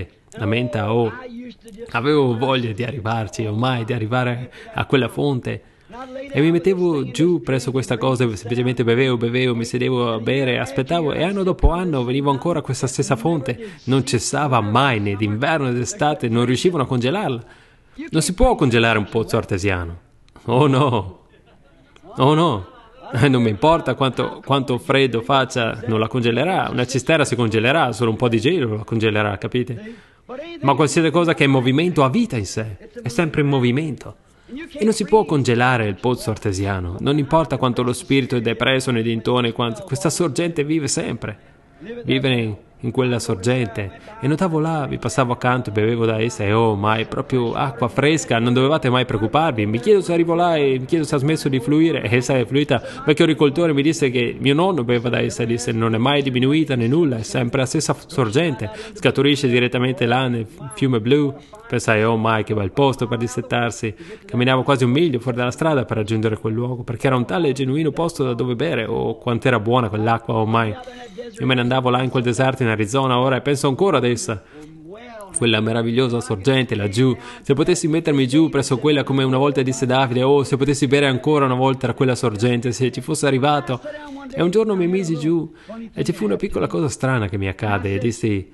menta o... Avevo voglia di arrivarci, ormai di arrivare a quella fonte. E mi mettevo giù presso questa cosa, semplicemente bevevo, mi sedevo a bere, aspettavo e anno dopo anno venivo ancora a questa stessa fonte. Non cessava mai, né d'inverno né d'estate, non riuscivano a congelarla. Non si può congelare un pozzo artesiano. Oh no! Oh no! Non mi importa quanto freddo faccia, non la congelerà. Una cisterna si congelerà, solo un po' di gelo la congelerà, capite? Ma qualsiasi cosa che è in movimento ha vita in sé, è sempre in movimento. E non si può congelare il pozzo artesiano, non importa quanto lo spirito è depresso nei dintorni, questa sorgente vive sempre. Vive in quella sorgente. E notavo là, vi passavo accanto e bevevo da essa e oh, ma è proprio acqua fresca, non dovevate mai preoccuparvi. Mi chiedo se arrivo là e mi chiedo se ha smesso di fluire e essa è fluita. Il vecchio agricoltore mi disse che mio nonno beveva da essa e disse non è mai diminuita né nulla, è sempre la stessa sorgente, scaturisce direttamente là nel fiume blu. Pensai, oh mai, che bel posto per dissettarsi. Camminavo quasi 1 miglio fuori dalla strada per raggiungere quel luogo, perché era un tale genuino posto da dove bere. Oh, quant'era buona quell'acqua, oh mai. Io me ne andavo là in quel deserto in Arizona ora e penso ancora ad essa. Quella meravigliosa sorgente laggiù. Se potessi mettermi giù presso quella, come una volta disse Davide, oh, se potessi bere ancora una volta da quella sorgente, se ci fosse arrivato. E un giorno mi misi giù e ci fu una piccola cosa strana che mi accade e dissi: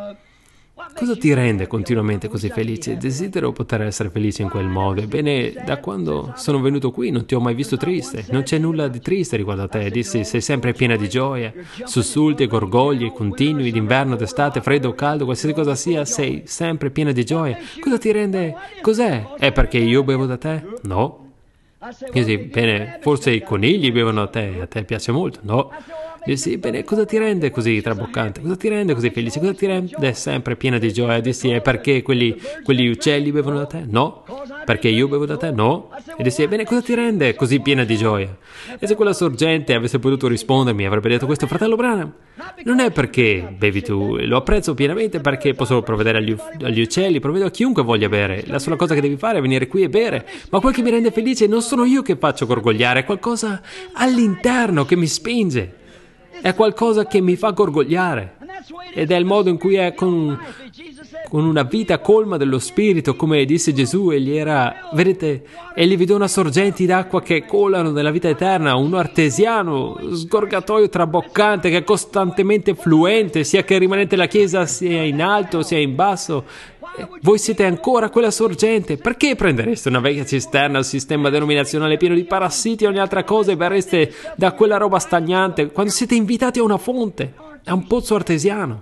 cosa ti rende continuamente così felice? Desidero poter essere felice in quel modo. Ebbene, da quando sono venuto qui non ti ho mai visto triste. Non c'è nulla di triste riguardo a te. Dissi, sei sempre piena di gioia. Sussulti e gorgogli continui, d'inverno, d'estate, freddo o caldo, qualsiasi cosa sia, sei sempre piena di gioia. Cosa ti rende? Cos'è? È perché io bevo da te? No. Io sì, bene, forse i conigli bevono a te piace molto? No. Dissi, bene, cosa ti rende così traboccante? Cosa ti rende così felice? Cosa ti rende sempre piena di gioia? Dissi, è perché quegli uccelli bevono da te? No. Perché io bevo da te? No. E dissi, bene, cosa ti rende così piena di gioia? E se quella sorgente avesse potuto rispondermi, avrebbe detto questo: fratello Branham, non è perché bevi tu, lo apprezzo pienamente perché posso provvedere agli uccelli, provvedo a chiunque voglia bere. La sola cosa che devi fare è venire qui e bere. Ma quel che mi rende felice non sono io che faccio gorgogliare, è qualcosa all'interno che mi spinge. È qualcosa che mi fa gorgogliare ed è il modo in cui è con una vita colma dello spirito, come disse Gesù. Vedete, egli vi dà una sorgenti d'acqua che colano nella vita eterna, un artesiano, sgorgatoio traboccante che è costantemente fluente, sia che rimanete la chiesa sia in alto sia in basso. Voi siete ancora quella sorgente. Perché prendereste una vecchia cisterna al sistema denominazionale pieno di parassiti e ogni altra cosa e verreste da quella roba stagnante quando siete invitati a una fonte, a un pozzo artesiano?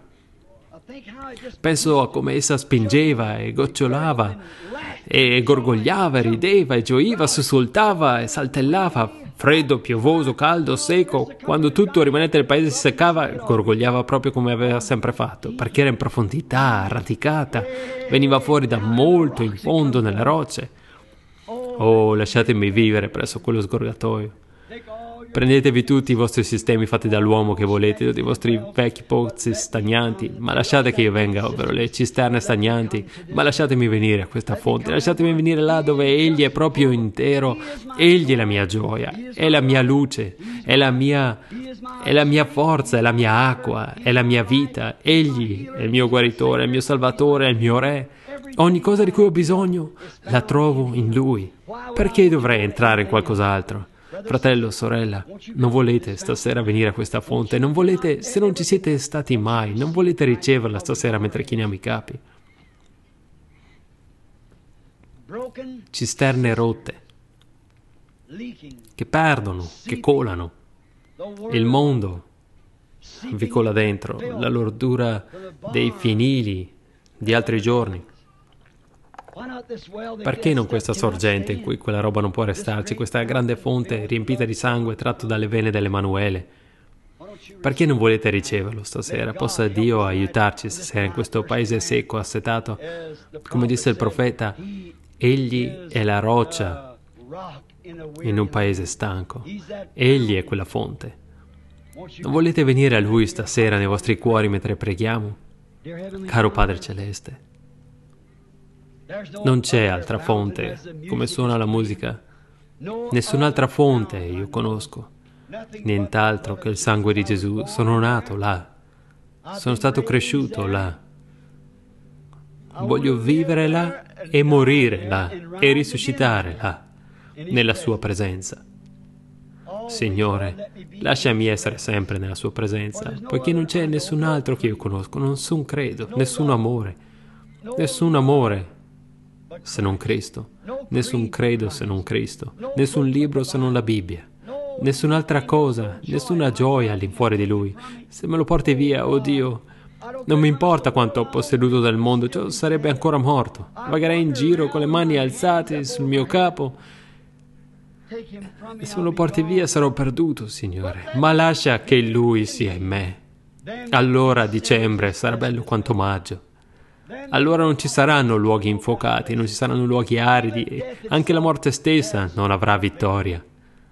Penso a come essa spingeva e gocciolava e gorgogliava, e rideva e gioiva, sussultava e saltellava. Freddo, piovoso, caldo, secco, quando tutto rimanente del paese si seccava, gorgogliava proprio come aveva sempre fatto, perché era in profondità, radicata, veniva fuori da molto in fondo nelle rocce. Oh, lasciatemi vivere presso quello sgorgatoio. Prendetevi tutti i vostri sistemi fatti dall'uomo che volete, tutti i vostri vecchi pozzi stagnanti, ma lasciate che io venga, ovvero le cisterne stagnanti, ma lasciatemi venire a questa fonte, lasciatemi venire là dove Egli è proprio intero, Egli è la mia gioia, è la mia luce, è la mia forza, è la mia acqua, è la mia vita, Egli è il mio guaritore, è il mio salvatore, è il mio re. Ogni cosa di cui ho bisogno la trovo in Lui. Perché dovrei entrare in qualcos'altro? Fratello, sorella, non volete stasera venire a questa fonte, non volete, se non ci siete stati mai, non volete riceverla stasera mentre chiniamo i capi. Cisterne rotte, che perdono, che colano. Il mondo vi cola dentro, la lordura dei fienili di altri giorni. Perché non questa sorgente in cui quella roba non può restarci, questa grande fonte riempita di sangue tratto dalle vene dell'Emanuele? Perché non volete riceverlo stasera? Possa Dio aiutarci stasera in questo paese secco, assetato. Come disse il profeta, Egli è la roccia in un paese stanco. Egli è quella fonte. Non volete venire a Lui stasera nei vostri cuori mentre preghiamo? Caro Padre Celeste, non c'è altra fonte, come suona la musica. Nessun'altra fonte io conosco. Nient'altro che il sangue di Gesù. Sono nato là. Sono stato cresciuto là. Voglio vivere là e morire là e risuscitare là, nella Sua presenza. Signore, lasciami essere sempre nella Sua presenza, poiché non c'è nessun altro che io conosco, nessun credo, nessun amore se non Cristo, nessun credo se non Cristo, nessun libro se non la Bibbia, nessun'altra cosa, nessuna gioia all'infuori di Lui. Se me lo porti via, oh Dio, non mi importa quanto ho posseduto del mondo, ciò sarebbe ancora morto. Vagherei in giro con le mani alzate sul mio capo. E se me lo porti via sarò perduto, Signore. Ma lascia che Lui sia in me. Allora dicembre sarà bello quanto maggio. Allora non ci saranno luoghi infuocati, non ci saranno luoghi aridi, e anche la morte stessa non avrà vittoria.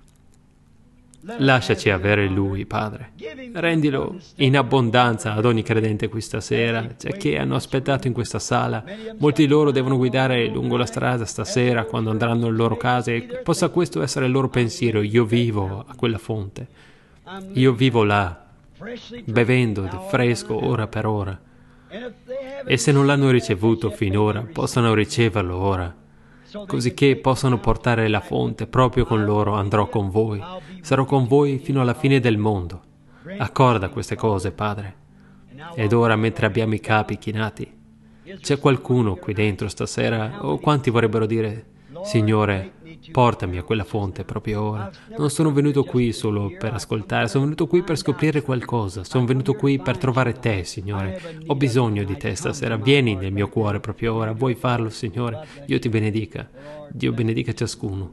Lasciaci avere Lui, Padre. Rendilo in abbondanza ad ogni credente qui stasera, cioè che hanno aspettato in questa sala. Molti di loro devono guidare lungo la strada stasera quando andranno alle loro case e possa questo essere il loro pensiero. Io vivo a quella fonte. Io vivo là, bevendo del fresco ora per ora. E se non l'hanno ricevuto finora, possano riceverlo ora, così che possano portare la fonte proprio con loro. Andrò con voi, sarò con voi fino alla fine del mondo. Accorda queste cose, Padre. Ed ora, mentre abbiamo i capi chinati, c'è qualcuno qui dentro stasera, o quanti vorrebbero dire, Signore, portami a quella fonte proprio ora. Non sono venuto qui solo per ascoltare, sono venuto qui per scoprire qualcosa, sono venuto qui per trovare Te, Signore. Ho bisogno di Te stasera, vieni nel mio cuore proprio ora. Vuoi farlo, Signore? Dio ti benedica. Dio benedica ciascuno.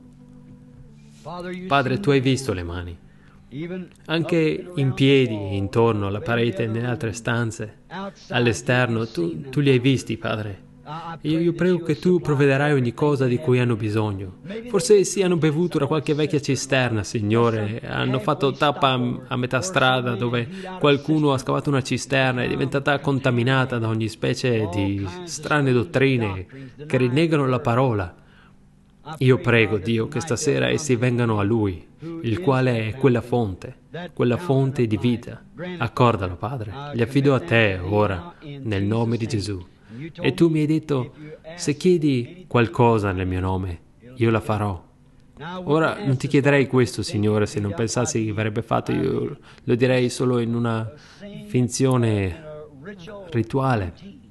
Padre, Tu hai visto le mani, anche in piedi, intorno alla parete, nelle altre stanze, all'esterno, tu li hai visti, Padre. Io prego che Tu provvederai ogni cosa di cui hanno bisogno. Forse sì, hanno bevuto da qualche vecchia cisterna, Signore, hanno fatto tappa a metà strada dove qualcuno ha scavato una cisterna e è diventata contaminata da ogni specie di strane dottrine che rinnegano la parola. Io prego, Dio, che stasera essi vengano a Lui, il quale è quella fonte di vita. Accordalo, Padre. Li affido a Te ora, nel nome di Gesù. E Tu mi hai detto, se chiedi qualcosa nel mio nome, io la farò. Ora non Ti chiederei questo, Signore, se non pensassi che verrebbe fatto, io lo direi solo in una finzione rituale.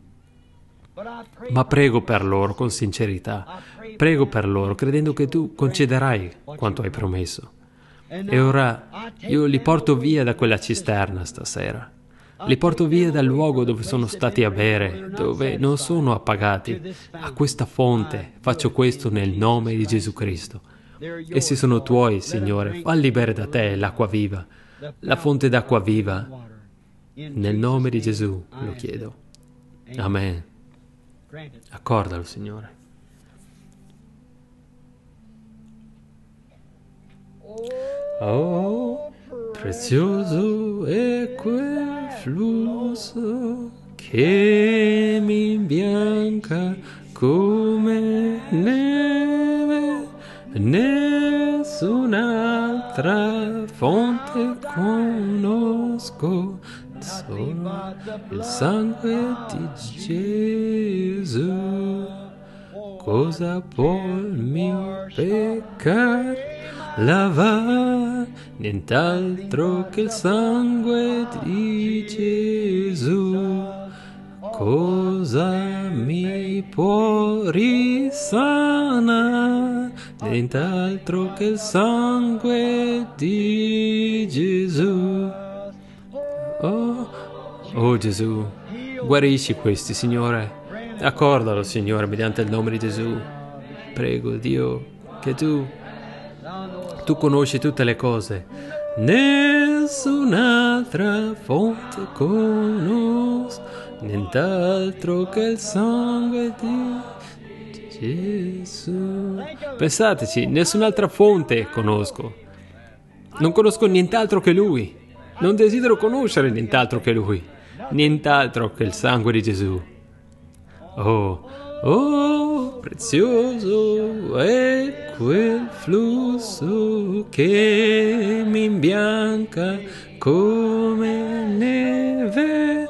Ma prego per loro con sincerità, prego per loro, credendo che Tu concederai quanto hai promesso. E ora io li porto via da quella cisterna stasera. Li porto via dal luogo dove sono stati a bere, dove non sono appagati. A questa fonte faccio questo nel nome di Gesù Cristo. Essi sono Tuoi, Signore, falli bere da Te l'acqua viva, la fonte d'acqua viva. Nel nome di Gesù lo chiedo. Amen. Accordalo, Signore. Oh. prezioso è quel flusso che mi imbianca come neve, nessun'altra fonte conosco, solo il sangue di Gesù. Cosa può il mio peccato lavare? Nient'altro che il sangue di Gesù. Cosa mi può risanare? Nient'altro che il sangue di Gesù. Oh Gesù, guarisci questi, Signore. Accordalo, Signore, mediante il nome di Gesù. Prego, Dio, che tu conosci tutte le cose. Nessun'altra fonte conosco, nient'altro che il sangue di Gesù. Pensateci, nessun'altra fonte conosco. Non conosco nient'altro che Lui. Non desidero conoscere nient'altro che Lui. Nient'altro che il sangue di Gesù. Oh, prezioso è quel flusso che mi imbianca come neve,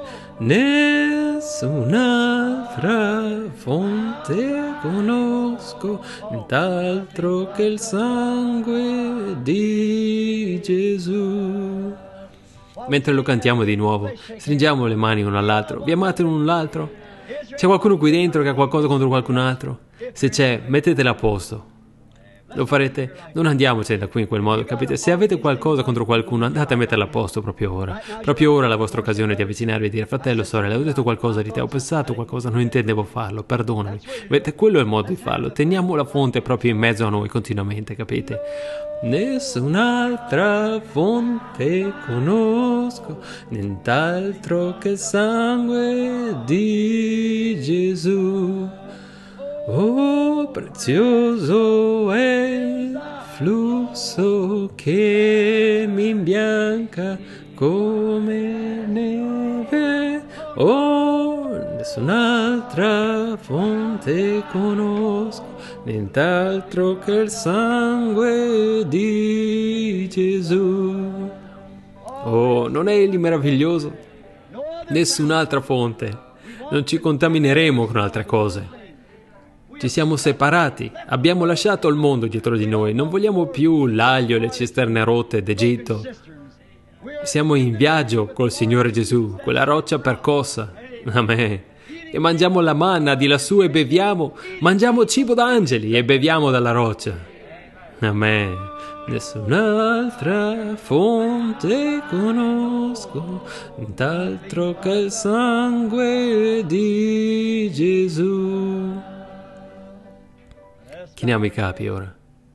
nessun'altra fonte conosco, nient'altro che il sangue di Gesù. Mentre lo cantiamo di nuovo, stringiamo le mani uno all'altro, vi amate l'uno l'altro? C'è qualcuno qui dentro che ha qualcosa contro qualcun altro? Se c'è, mettetela a posto. Lo farete? Non andiamocene da qui in quel modo, capite? Se avete qualcosa contro qualcuno, andate a metterla a posto proprio ora. Proprio ora è la vostra occasione di avvicinarvi e dire: fratello, sorella, ho detto qualcosa di te, ho pensato qualcosa, non intendevo farlo, perdonami. Vedete, quello è il modo di farlo. Teniamo la fonte proprio in mezzo a noi continuamente, capite? Nessun'altra fonte conosco, nient'altro che il sangue di Gesù. Oh, prezioso è il flusso che mi imbianca come neve. Oh, nessun'altra fonte conosco, nient'altro che il sangue di Gesù. Oh, non è Egli meraviglioso? Nessun'altra fonte. Non ci contamineremo con altre cose. Ci siamo separati, abbiamo lasciato il mondo dietro di noi, non vogliamo più l'aglio e le cisterne rotte d'Egitto. Siamo in viaggio col Signore Gesù, quella roccia percossa. Amen. E mangiamo la manna di lassù e beviamo, mangiamo cibo d'angeli e beviamo dalla roccia. Amen. Nessun'altra fonte conosco, nient'altro che il sangue di Gesù. Chiniamo i capi ora.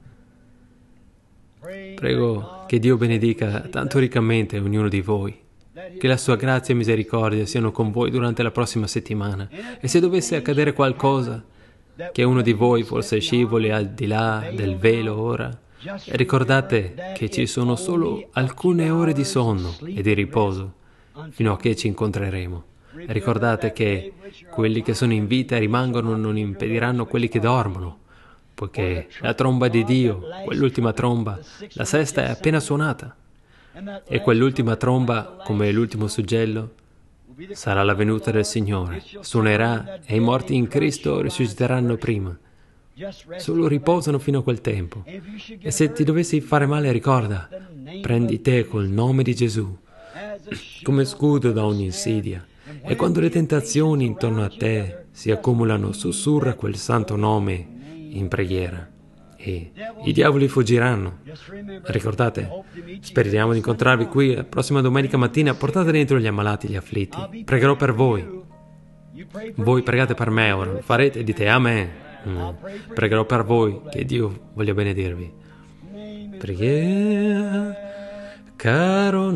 Prego che Dio benedica tanto riccamente ognuno di voi, che la sua grazia e misericordia siano con voi durante la prossima settimana. E se dovesse accadere qualcosa, che uno di voi forse scivoli al di là del velo ora, ricordate che ci sono solo alcune ore di sonno e di riposo fino a che ci incontreremo. Ricordate che quelli che sono in vita e rimangono non impediranno quelli che dormono, poiché la tromba di Dio, quell'ultima tromba, la sesta è appena suonata. E quell'ultima tromba, come l'ultimo suggello, sarà la venuta del Signore. Suonerà e i morti in Cristo risusciteranno prima. Solo riposano fino a quel tempo. E se ti dovessi fare male, ricorda, prendi te col nome di Gesù come scudo da ogni insidia. E quando le tentazioni intorno a te si accumulano, sussurra quel santo nome in preghiera e i diavoli fuggiranno. Ricordate, speriamo di incontrarvi qui la prossima domenica mattina. Portate dentro gli ammalati e gli afflitti. Pregherò per voi. Voi pregate per me ora, lo farete e dite amen. Pregherò per voi, che Dio voglia benedirvi. Preghiera, caro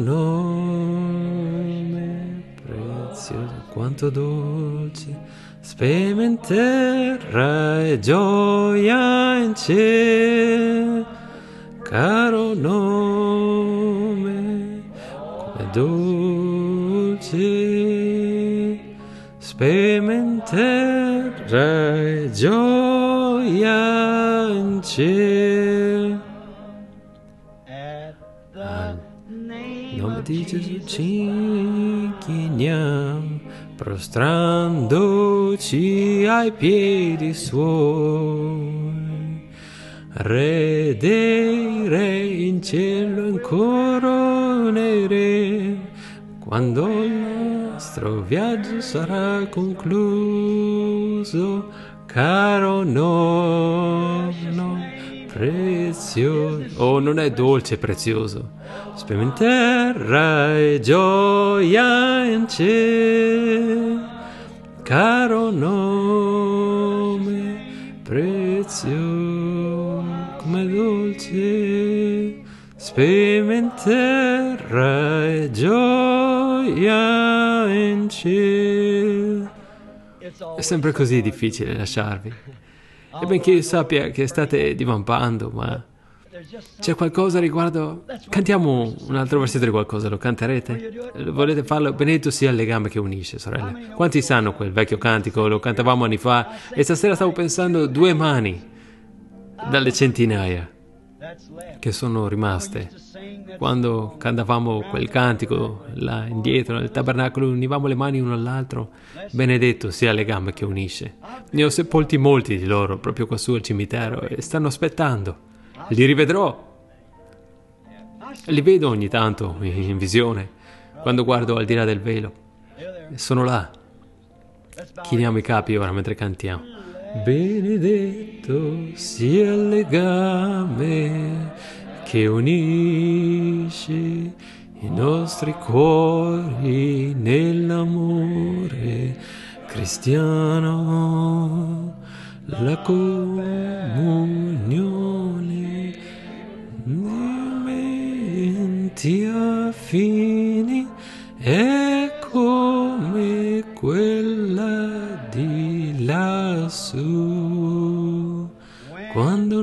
nome prezioso, quanto dolce, sperimenterai gioia in cielo, caro nome dolce, sperimenterai gioia in cielo. Al nome di Gesù ci chiniamo, prostrandoci ai piedi suoi. Re dei re, in cielo incoroneremo, quando il nostro viaggio sarà concluso, caro nonno prezioso. Oh, non è dolce e prezioso. Sperimenterai gioia in cielo, caro nome prezioso, come dolce. Sperimenterai gioia in cielo. È sempre così difficile lasciarvi. E benché io sappia che state divampando, ma c'è qualcosa riguardo... Cantiamo un altro versetto di qualcosa, lo canterete? Volete farlo? Benedetto sia il legame che unisce, sorelle. Quanti sanno quel vecchio cantico? Lo cantavamo anni fa e stasera stavo pensando 2 mani dalle centinaia che sono rimaste. Quando cantavamo quel cantico là indietro nel tabernacolo, univamo le mani uno all'altro. Benedetto sia il legame che unisce. Ne ho sepolti molti di loro proprio qua su al cimitero e stanno aspettando. Li rivedrò. Li vedo ogni tanto in visione, quando guardo al di là del velo. Sono là. Chiniamo i capi ora mentre cantiamo. Benedetto sia il legame che unisce i nostri cuori nell'amore cristiano, la comunione di menti affini è come quella di lassù. Quando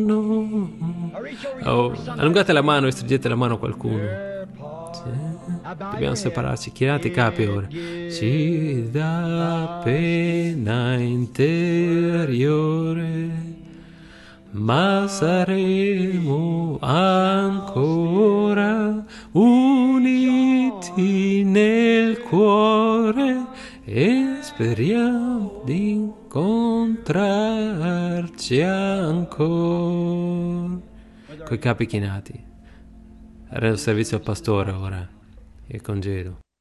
allungate la mano e stringete la mano a qualcuno. Sì. Dobbiamo separarci. Chinate i capi ora. Ci dà pena interiore, ma saremo ancora uniti nel cuore e speriamo di incontrarci ancora. Coi capi chinati. Rendo servizio al pastore ora e congedo.